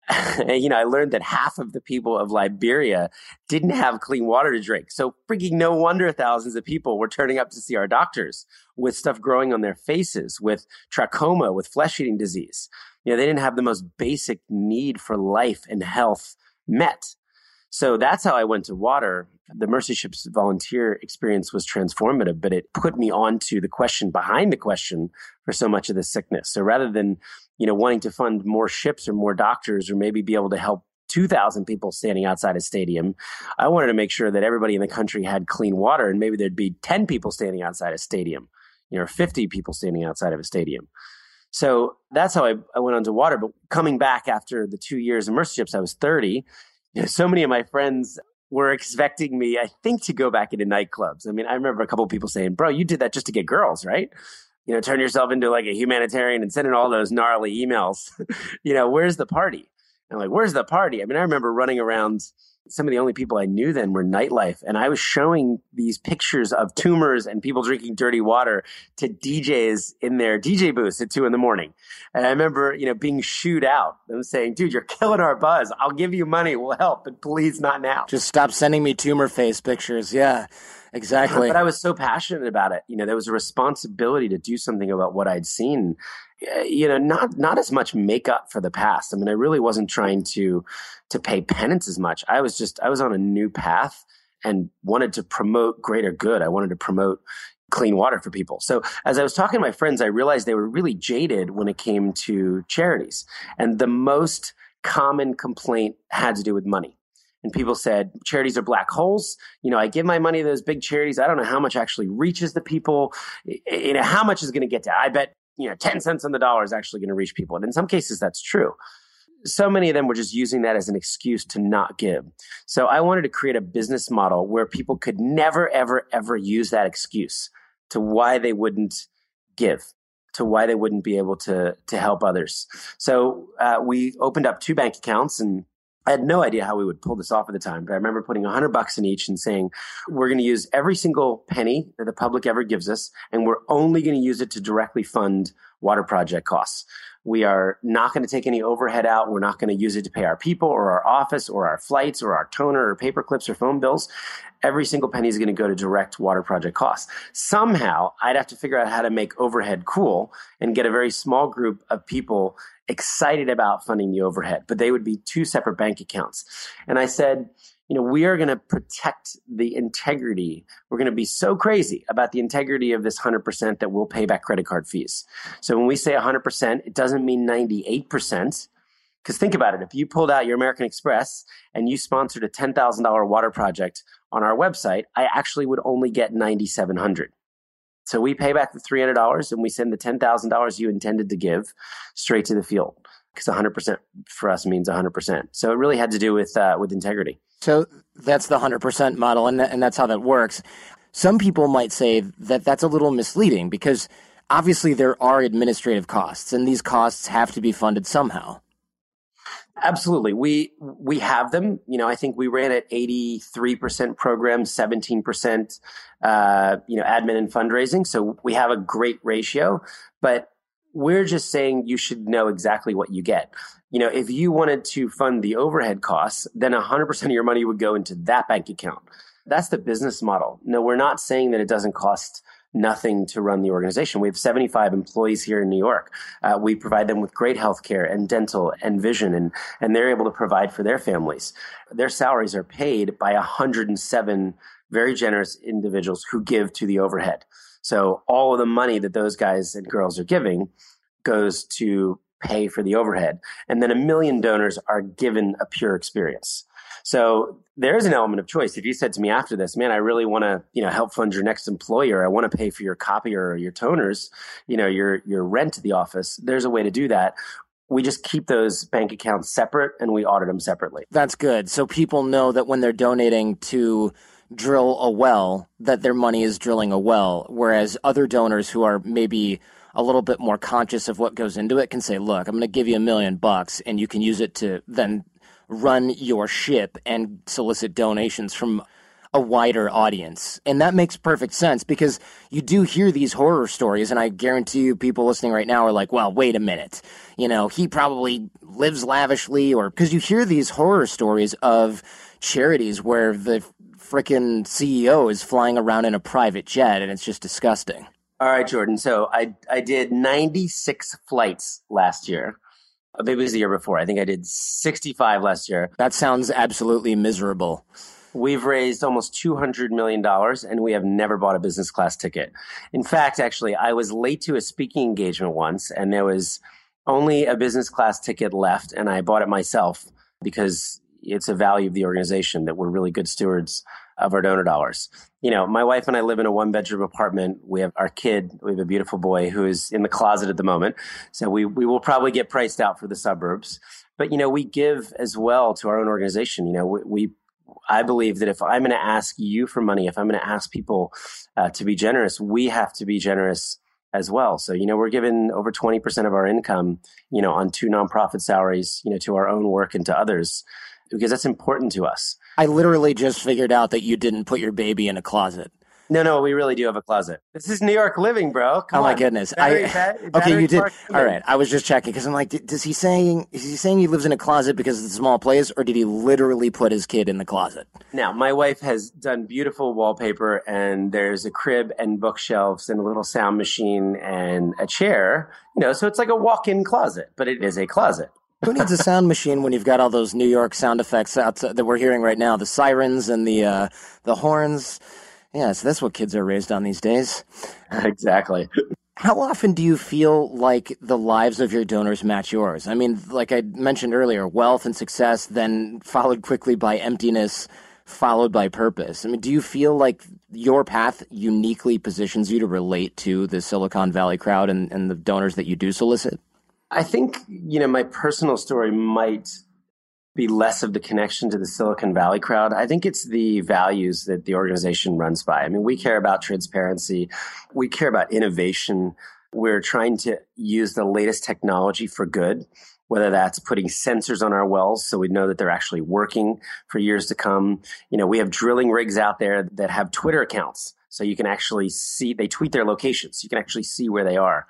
[SPEAKER 5] I, you know, I learned that half of the people of Liberia didn't have clean water to drink. So freaking no wonder thousands of people were turning up to see our doctors with stuff growing on their faces, with trachoma, with flesh-eating disease. You know, they didn't have the most basic need for life and health met. So that's how I went to water. The Mercy Ships volunteer experience was transformative, but it put me onto the question behind the question for so much of this sickness. So rather than, you know, wanting to fund more ships or more doctors or maybe be able to help two thousand people standing outside a stadium, I wanted to make sure that everybody in the country had clean water, and maybe there'd be ten people standing outside a stadium, you know, or fifty people standing outside of a stadium. So that's how I, I went on to water. But coming back after the two years of Mercy Ships, I was thirty. You know, so many of my friends were expecting me, I think, to go back into nightclubs. I mean, I remember a couple of people saying, bro, you did that just to get girls, right? You know, turn yourself into like a humanitarian and sending all those gnarly emails. You know, where's the party? And I'm like, where's the party? I mean, I remember running around. Some of the only people I knew then were nightlife. And I was showing these pictures of tumors and people drinking dirty water to D Js in their D J booths at two in the morning. And I remember, you know, being shooed out. Them saying, dude, you're killing our buzz. I'll give you money. We'll help, but please not now.
[SPEAKER 4] Just stop sending me tumor face pictures. Yeah, exactly.
[SPEAKER 5] But I was so passionate about it. You know, there was a responsibility to do something about what I'd seen. You know, not not as much make up for the past. I mean, I really wasn't trying to to pay penance as much. I was just, I was on a new path and wanted to promote greater good. I wanted to promote clean water for people. So as I was talking to my friends, I realized they were really jaded when it came to charities. And the most common complaint had to do with money. And people said, charities are black holes. You know, I give my money to those big charities. I don't know how much actually reaches the people. You know, how much is going to get to? I bet, you know, ten cents on the dollar is actually going to reach people. And in some cases, that's true. So many of them were just using that as an excuse to not give. So I wanted to create a business model where people could never, ever, ever use that excuse to why they wouldn't give, to why they wouldn't be able to, to help others. So uh, we opened up two bank accounts, and I had no idea how we would pull this off at the time, but I remember putting a hundred bucks in each and saying, we're going to use every single penny that the public ever gives us, and we're only going to use it to directly fund water project costs. We are not going to take any overhead out. We're not going to use it to pay our people or our office or our flights or our toner or paper clips or phone bills. Every single penny is going to go to direct water project costs. Somehow, I'd have to figure out how to make overhead cool and get a very small group of people excited about funding the overhead, but they would be two separate bank accounts. And I said, you know, we are going to protect the integrity. We're going to be so crazy about the integrity of this one hundred percent that we'll pay back credit card fees. So when we say one hundred percent, it doesn't mean ninety-eight percent. Because think about it. If you pulled out your American Express and you sponsored a ten thousand dollars water project on our website, I actually would only get nine thousand seven hundred dollars. So we pay back the three hundred dollars and we send the ten thousand dollars you intended to give straight to the field. Because one hundred percent for us means one hundred percent. So it really had to do with uh, with integrity.
[SPEAKER 4] So that's the one hundred percent model, and, th- and that's how that works. Some people might say that that's a little misleading because obviously there are administrative costs, and these costs have to be funded somehow.
[SPEAKER 5] Absolutely. We we have them. You know, I think we ran at eighty-three percent program, seventeen percent uh, you know, admin and fundraising. So we have a great ratio, but we're just saying you should know exactly what you get. You know, if you wanted to fund the overhead costs, then one hundred percent of your money would go into that bank account. That's the business model. No, we're not saying that it doesn't cost nothing to run the organization. We have seventy-five employees here in New York. Uh, we provide them with great healthcare and dental and vision, and, and they're able to provide for their families. Their salaries are paid by one hundred seven very generous individuals who give to the overhead. So all of the money that those guys and girls are giving goes to pay for the overhead. And then a million donors are given a pure experience. So there is an element of choice. If you said to me after this, man, I really want to, you know, help fund your next employer. I want to pay for your copier or your toners, you know, your, your rent to the office. There's a way to do that. We just keep those bank accounts separate and we audit them separately.
[SPEAKER 4] That's good. So people know that when they're donating to drill a well, that their money is drilling a well, whereas other donors who are maybe a little bit more conscious of what goes into it can say, look, I'm going to give you a million bucks and you can use it to then run your ship and solicit donations from a wider audience. And that makes perfect sense because you do hear these horror stories, and I guarantee you people listening right now are like, well, wait a minute. You know, he probably lives lavishly, or because you hear these horror stories of charities where the frickin' C E O is flying around in a private jet, and it's just disgusting.
[SPEAKER 5] All right, Jordan. So I I did ninety-six flights last year. Maybe it was the year before. I think I did sixty-five last year.
[SPEAKER 4] That sounds absolutely miserable.
[SPEAKER 5] We've raised almost two hundred million dollars, and we have never bought a business class ticket. In fact, actually, I was late to a speaking engagement once, and there was only a business class ticket left, and I bought it myself because it's a value of the organization that we're really good stewards of our donor dollars. You know, my wife and I live in a one-bedroom apartment. We have our kid. We have a beautiful boy who is in the closet at the moment. So we we will probably get priced out for the suburbs. But, you know, we give as well to our own organization. You know, we, we I believe that if I'm going to ask you for money, if I'm going to ask people uh, to be generous, we have to be generous as well. So, you know, we're giving over twenty percent of our income, you know, on two nonprofit salaries, you know, to our own work and to others, because that's important to us.
[SPEAKER 4] I literally just figured out that you didn't put your baby in a closet.
[SPEAKER 5] No, no, we really do have a closet. This is New York living, bro. Come
[SPEAKER 4] oh my
[SPEAKER 5] on.
[SPEAKER 4] goodness!
[SPEAKER 5] Battery,
[SPEAKER 4] I,
[SPEAKER 5] bat,
[SPEAKER 4] okay, you did.
[SPEAKER 5] Park,
[SPEAKER 4] All right, I was just checking because I'm like, does he saying is he saying he lives in a closet because it's a small place, or did he literally put his kid in the closet?
[SPEAKER 5] Now, my wife has done beautiful wallpaper, and there's a crib and bookshelves and a little sound machine and a chair. You know, so it's like a walk-in closet, but it is a closet.
[SPEAKER 4] Who needs a sound machine when you've got all those New York sound effects out that we're hearing right now? The sirens and the uh, the horns. Yeah, so that's what kids are raised on these days.
[SPEAKER 5] Exactly.
[SPEAKER 4] How often do you feel like the lives of your donors match yours? I mean, like I mentioned earlier, wealth and success, then followed quickly by emptiness, followed by purpose. I mean, do you feel like your path uniquely positions you to relate to the Silicon Valley crowd and, and the donors that you do solicit?
[SPEAKER 5] I think, you know, my personal story might be less of the connection to the Silicon Valley crowd. I think it's the values that the organization runs by. I mean, we care about transparency. We care about innovation. We're trying to use the latest technology for good, whether that's putting sensors on our wells so we know that they're actually working for years to come. You know, we have drilling rigs out there that have Twitter accounts, so you can actually see, they tweet their locations. So you can actually see where they are.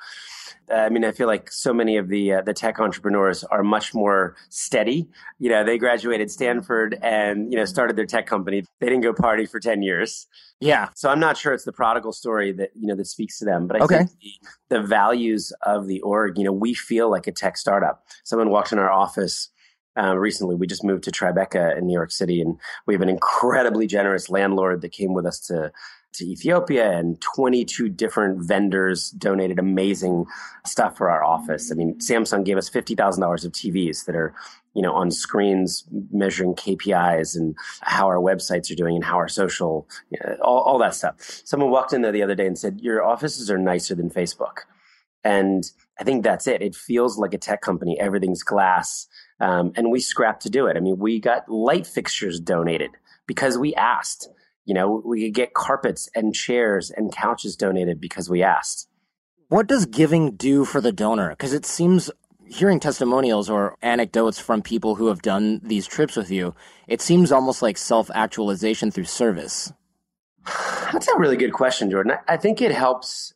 [SPEAKER 5] I mean, I feel like so many of the uh, the tech entrepreneurs are much more steady. You know, they graduated Stanford and, you know, started their tech company. They didn't go party for ten years.
[SPEAKER 4] Yeah.
[SPEAKER 5] So I'm not sure it's the prodigal story that, you know, that speaks to them. But I
[SPEAKER 4] okay.
[SPEAKER 5] think the, the values of the org, you know, we feel like a tech startup. Someone walked in our office uh, recently. We just moved to Tribeca in New York City, and we have an incredibly generous landlord that came with us to to Ethiopia, and twenty-two different vendors donated amazing stuff for our office. I mean, Samsung gave us fifty thousand dollars of T Vs that are, you know, on screens measuring K P Is and how our websites are doing and how our social, you know, all, all that stuff. Someone walked in there the other day and said, your offices are nicer than Facebook. And I think that's it. It feels like a tech company. Everything's glass. Um, and we scrapped to do it. I mean, we got light fixtures donated because we asked. You know, we could get carpets and chairs and couches donated because we asked.
[SPEAKER 4] What does giving do for the donor? Because it seems, hearing testimonials or anecdotes from people who have done these trips with you, it seems almost like self-actualization through service.
[SPEAKER 5] That's a really good question, Jordan. I think it helps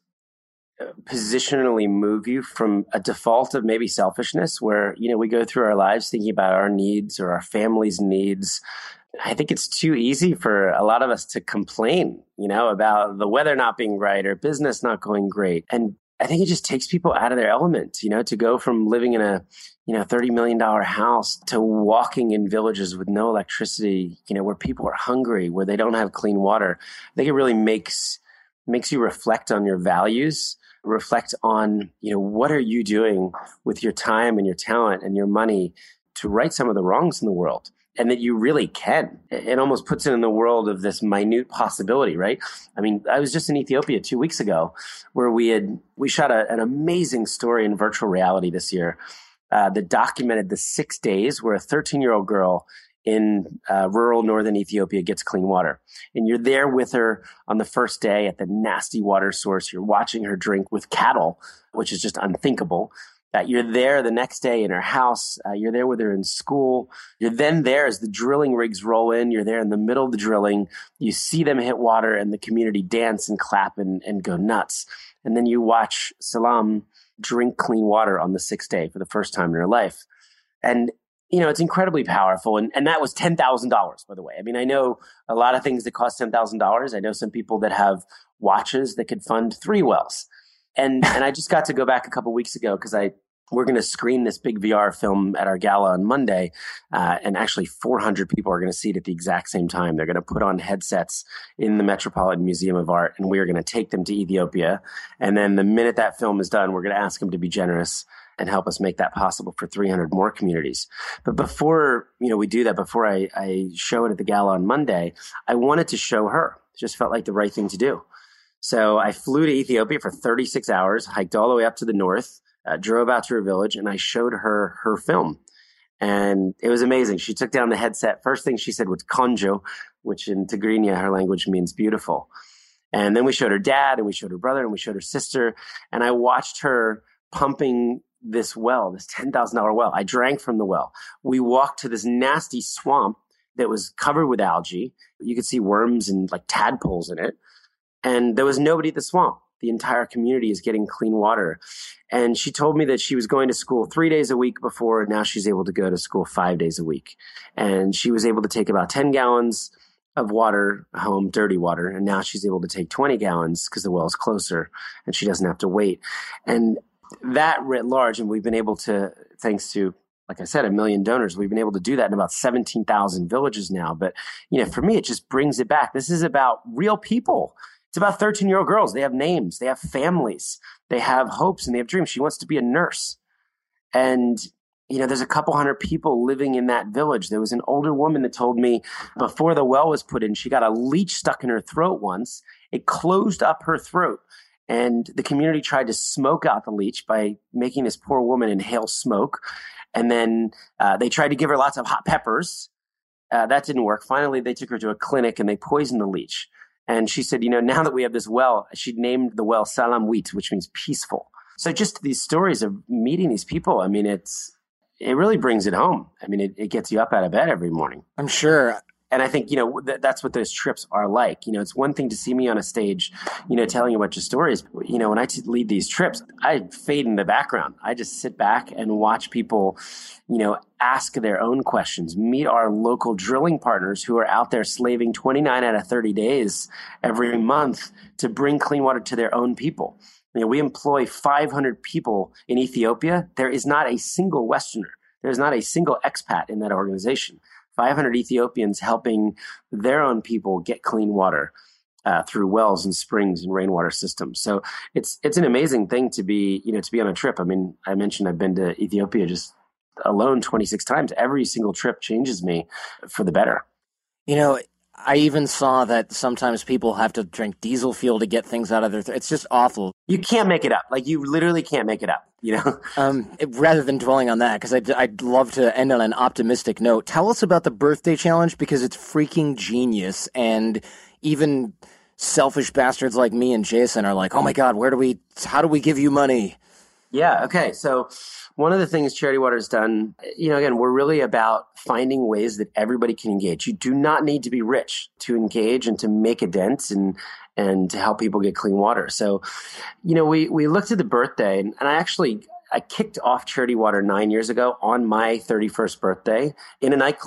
[SPEAKER 5] positionally move you from a default of maybe selfishness where, you know, we go through our lives thinking about our needs or our family's needs, I think it's too easy for a lot of us to complain, you know, about the weather not being right or business not going great. And I think it just takes people out of their element, you know, to go from living in a, you know, thirty million dollars house to walking in villages with no electricity, you know, where people are hungry, where they don't have clean water. I think it really makes makes you reflect on your values, reflect on, you know, what are you doing with your time and your talent and your money to right some of the wrongs in the world. And that you really can. It almost puts it in the world of this minute possibility, right? I mean, I was just in Ethiopia two weeks ago where we had, we shot a, an amazing story in virtual reality this year uh, that documented the six days where a thirteen-year-old girl in uh, rural northern Ethiopia gets clean water. And you're there with her on the first day at the nasty water source. You're watching her drink with cattle, which is just unthinkable. Uh, you're there the next day in her house. Uh, you're there with her in school. You're then there as the drilling rigs roll in. You're there in the middle of the drilling. You see them hit water and the community dance and clap and, and go nuts. And then you watch Salam drink clean water on the sixth day for the first time in her life. And, you know, it's incredibly powerful. And, and that was ten thousand dollars, by the way. I mean, I know a lot of things that cost ten thousand dollars. I know some people that have watches that could fund three wells. And and I just got to go back a couple of weeks ago because I we're going to screen this big V R film at our gala on Monday, uh, and actually four hundred people are going to see it at the exact same time. They're going to put on headsets in the Metropolitan Museum of Art, and we are going to take them to Ethiopia. And then the minute that film is done, we're going to ask them to be generous and help us make that possible for three hundred more communities. But before you know we do that, before I, I show it at the gala on Monday, I wanted to show her. It just felt like the right thing to do. So I flew to Ethiopia for thirty-six hours, hiked all the way up to the north, uh, drove out to her village, and I showed her her film. And it was amazing. She took down the headset. First thing she said was Konjo, which in Tigrinya, her language means beautiful. And then we showed her dad, and we showed her brother, and we showed her sister. And I watched her pumping this well, this ten thousand dollars well. I drank from the well. We walked to this nasty swamp that was covered with algae. You could see worms and like tadpoles in it. And there was nobody at the swamp. The entire community is getting clean water. And she told me that she was going to school three days a week before. Now she's able to go to school five days a week. And she was able to take about ten gallons of water home, dirty water. And now she's able to take twenty gallons because the well is closer and she doesn't have to wait. And that writ large, and we've been able to, thanks to, like I said, a million donors, we've been able to do that in about seventeen thousand villages now. But, you know, for me, it just brings it back. This is about real people. It's about thirteen-year-old girls. They have names. They have families. They have hopes and they have dreams. She wants to be a nurse. And, you know, there's a couple hundred people living in that village. There was an older woman that told me before the well was put in, she got a leech stuck in her throat once. It closed up her throat. And the community tried to smoke out the leech by making this poor woman inhale smoke. And then uh, they tried to give her lots of hot peppers. Uh, that didn't work. Finally, they took her to a clinic and they poisoned the leech. And she said, you know, now that we have this well, she'd named the well Salam Wheat, which means peaceful. So just these stories of meeting these people, I mean, it's it really brings it home. I mean, it, it gets you up out of bed every morning.
[SPEAKER 4] I'm sure.
[SPEAKER 5] And I think, you know, th- that's what those trips are like. You know, it's one thing to see me on a stage, you know, telling a bunch of stories. You know, when I t- lead these trips, I fade in the background. I just sit back and watch people, you know, ask their own questions, meet our local drilling partners who are out there slaving twenty-nine out of thirty days every month to bring clean water to their own people. You know, we employ five hundred people in Ethiopia. There is not a single Westerner. There's not a single expat in that organization. five hundred Ethiopians helping their own people get clean water uh, through wells and springs and rainwater systems. So it's it's an amazing thing to be, you know, to be on a trip. I mean, I mentioned I've been to Ethiopia just alone twenty-six times. Every single trip changes me for the better.
[SPEAKER 4] You know, I even saw that sometimes people have to drink diesel fuel to get things out of their... Th- it's just awful.
[SPEAKER 5] You can't make it up. Like, you literally can't make it up, you know?
[SPEAKER 4] um, it, rather than dwelling on that, because I'd, I'd love to end on an optimistic note, tell us about the birthday challenge, because it's freaking genius, and even selfish bastards like me and Jason are like, oh my God, where do we... how do we give you money?
[SPEAKER 5] Yeah, okay. So one of the things Charity Water has done, you know, again, we're really about finding ways that everybody can engage. You do not need to be rich to engage and to make a dent and and to help people get clean water. So, you know, we we looked at the birthday, and, and I actually, I kicked off Charity Water nine years ago on my thirty-first birthday in a nightclub.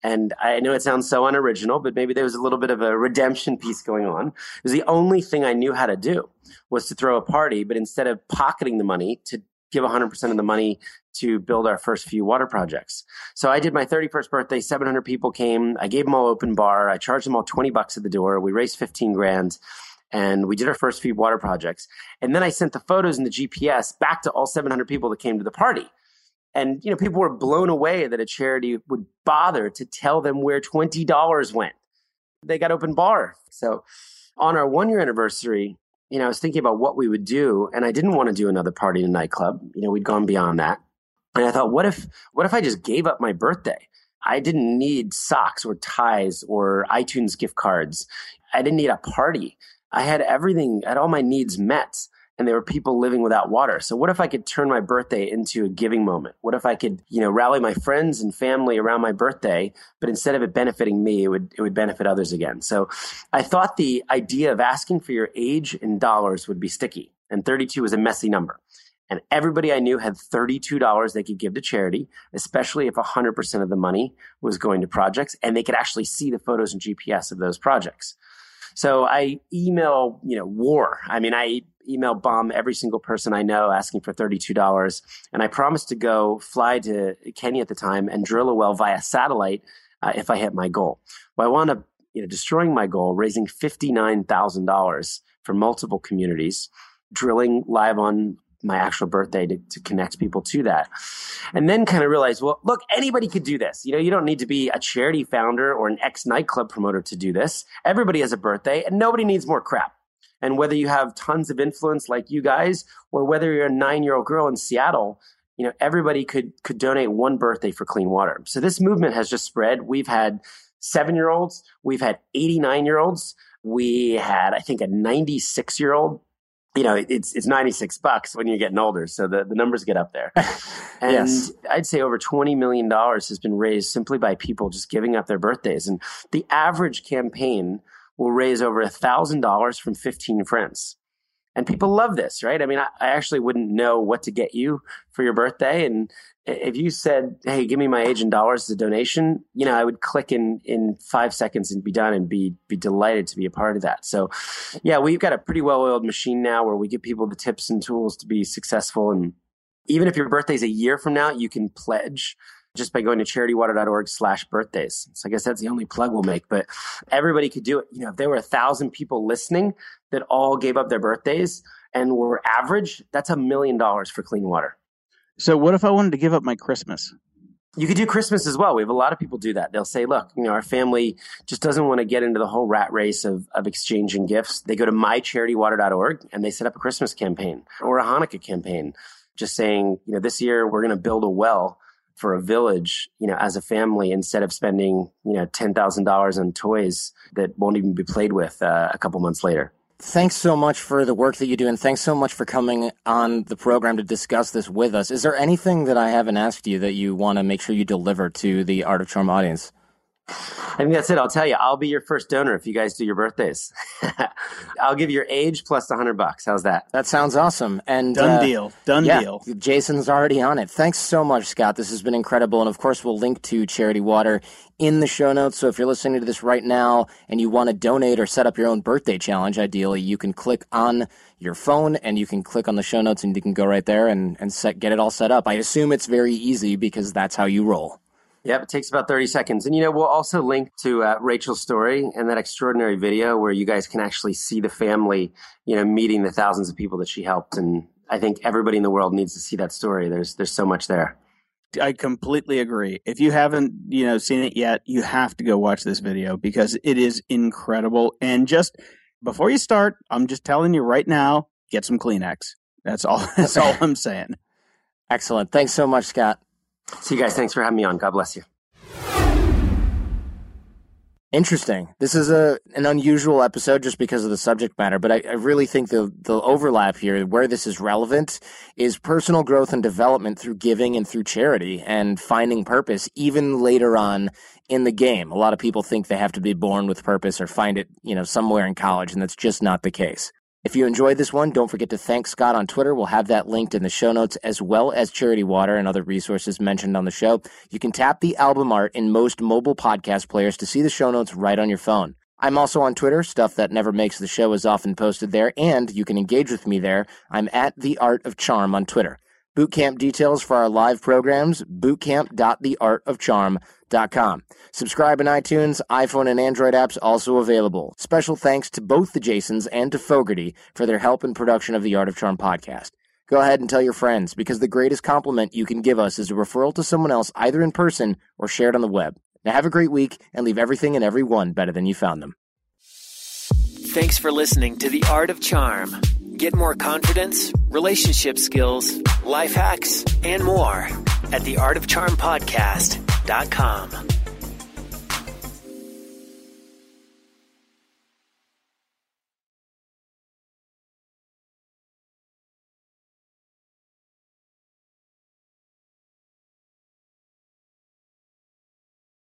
[SPEAKER 5] And I know it sounds so unoriginal, but maybe there was a little bit of a redemption piece going on. It was the only thing I knew how to do was to throw a party, but instead of pocketing the money, to give one hundred percent of the money to build our first few water projects. So I did my thirty-first birthday, seven hundred people came. I gave them all open bar. I charged them all twenty bucks at the door. We raised fifteen grand and we did our first few water projects. And then I sent the photos and the G P S back to all seven hundred people that came to the party. And, you know, people were blown away that a charity would bother to tell them where twenty dollars went. They got open bar. So on our one year anniversary, you know, I was thinking about what we would do, and I didn't want to do another party in a nightclub. You know, we'd gone beyond that. And I thought, what if, what if I just gave up my birthday? I didn't need socks or ties or iTunes gift cards. I didn't need a party. I had everything, I had all my needs met. And there were people living without water. So what if I could turn my birthday into a giving moment? What if I could, you know, rally my friends and family around my birthday, but instead of it benefiting me, it would it would benefit others again. So I thought the idea of asking for your age in dollars would be sticky. And thirty-two was a messy number. And everybody I knew had thirty-two dollars they could give to charity, especially if one hundred percent of the money was going to projects, and they could actually see the photos and G P S of those projects. So I email, you know, war. I mean, I email bomb every single person I know asking for thirty-two dollars. And I promised to go fly to Kenya at the time and drill a well via satellite uh, if I hit my goal. Well, I wound up, you know, destroying my goal, raising fifty-nine thousand dollars for multiple communities, drilling live on my actual birthday to, to connect people to that. And then kind of realized, well, look, anybody could do this. You know, you don't need to be a charity founder or an ex-nightclub promoter to do this. Everybody has a birthday and nobody needs more crap. And whether you have tons of influence like you guys, or whether you're a nine-year-old girl in Seattle, you know, everybody could could donate one birthday for clean water. So this movement has just spread. We've had seven-year-olds. We've had eighty-nine-year-olds. We had, I think, a ninety-six-year-old. You know, it's it's ninety-six bucks when you're getting older. So the, the numbers get up there. And yes. I'd say over twenty million dollars has been raised simply by people just giving up their birthdays. And the average campaign will raise over one thousand dollars from fifteen friends. And people love this, right? I mean, I, I actually wouldn't know what to get you for your birthday. And if you said, hey, give me my age in dollars as a donation, you know, I would click in in five seconds and be done and be be delighted to be a part of that. So, yeah, we've got a pretty well-oiled machine now where we give people the tips and tools to be successful. And even if your birthday's a year from now, you can pledge just by going to charitywater.org slash birthdays. So I guess that's the only plug we'll make, but everybody could do it. You know, if there were a thousand people listening that all gave up their birthdays and were average, that's a million dollars for clean water.
[SPEAKER 6] So what if I wanted to give up my Christmas?
[SPEAKER 5] You could do Christmas as well. We have a lot of people do that. They'll say, look, you know, our family just doesn't want to get into the whole rat race of, of exchanging gifts. They go to my charity water dot org and they set up a Christmas campaign or a Hanukkah campaign, just saying, you know, this year we're going to build a well for a village, you know, as a family, instead of spending, you know, ten thousand dollars on toys that won't even be played with uh, a couple months later.
[SPEAKER 4] Thanks so much for the work that you do, and thanks so much for coming on the program to discuss this with us. Is there anything that I haven't asked you that you want to make sure you deliver to the Art of Charm audience?
[SPEAKER 5] I think that's it. I'll tell you, I'll be your first donor if you guys do your birthdays. I'll give your age plus a hundred bucks. How's that?
[SPEAKER 4] That sounds awesome. And
[SPEAKER 6] done
[SPEAKER 4] uh,
[SPEAKER 6] deal. Done
[SPEAKER 4] yeah,
[SPEAKER 6] deal.
[SPEAKER 4] Jason's already on it. Thanks so much, Scott. This has been incredible. And of course, we'll link to Charity Water in the show notes. So if you're listening to this right now and you want to donate or set up your own birthday challenge, ideally, you can click on your phone and you can click on the show notes and you can go right there and, and set, get it all set up. I assume it's very easy because that's how you roll.
[SPEAKER 5] Yep, it takes about thirty seconds. And, you know, we'll also link to uh, Rachel's story and that extraordinary video where you guys can actually see the family, you know, meeting the thousands of people that she helped. And I think everybody in the world needs to see that story. There's there's so much there.
[SPEAKER 6] I completely agree. If you haven't, you know, seen it yet, you have to go watch this video because it is incredible. And just before you start, I'm just telling you right now, get some Kleenex. That's all. That's all I'm saying.
[SPEAKER 4] Excellent. Thanks so much, Scott.
[SPEAKER 5] See you guys. Thanks for having me on. God bless you.
[SPEAKER 4] Interesting. This is a an unusual episode just because of the subject matter, but I, I really think the the overlap here, where this is relevant, is personal growth and development through giving and through charity and finding purpose, even later on in the game. A lot of people think they have to be born with purpose or find it, you know, somewhere in college, and that's just not the case. If you enjoyed this one, don't forget to thank Scott on Twitter. We'll have that linked in the show notes, as well as Charity Water and other resources mentioned on the show. You can tap the album art in most mobile podcast players to see the show notes right on your phone. I'm also on Twitter. Stuff that never makes the show is often posted there, and you can engage with me there. I'm at The Art of Charm on Twitter. Bootcamp details for our live programs, bootcamp dot the art of charm dot com. Subscribe in iTunes, iPhone and Android apps also available. Special thanks to both the Jasons and to Fogarty for their help in production of the Art of Charm podcast. Go ahead and tell your friends, because the greatest compliment you can give us is a referral to someone else, either in person or shared on the web. Now have a great week, and leave everything and everyone better than you found them.
[SPEAKER 3] Thanks for listening to The Art of Charm. Get more confidence, relationship skills, life hacks, and more at the art of charm podcast dot com.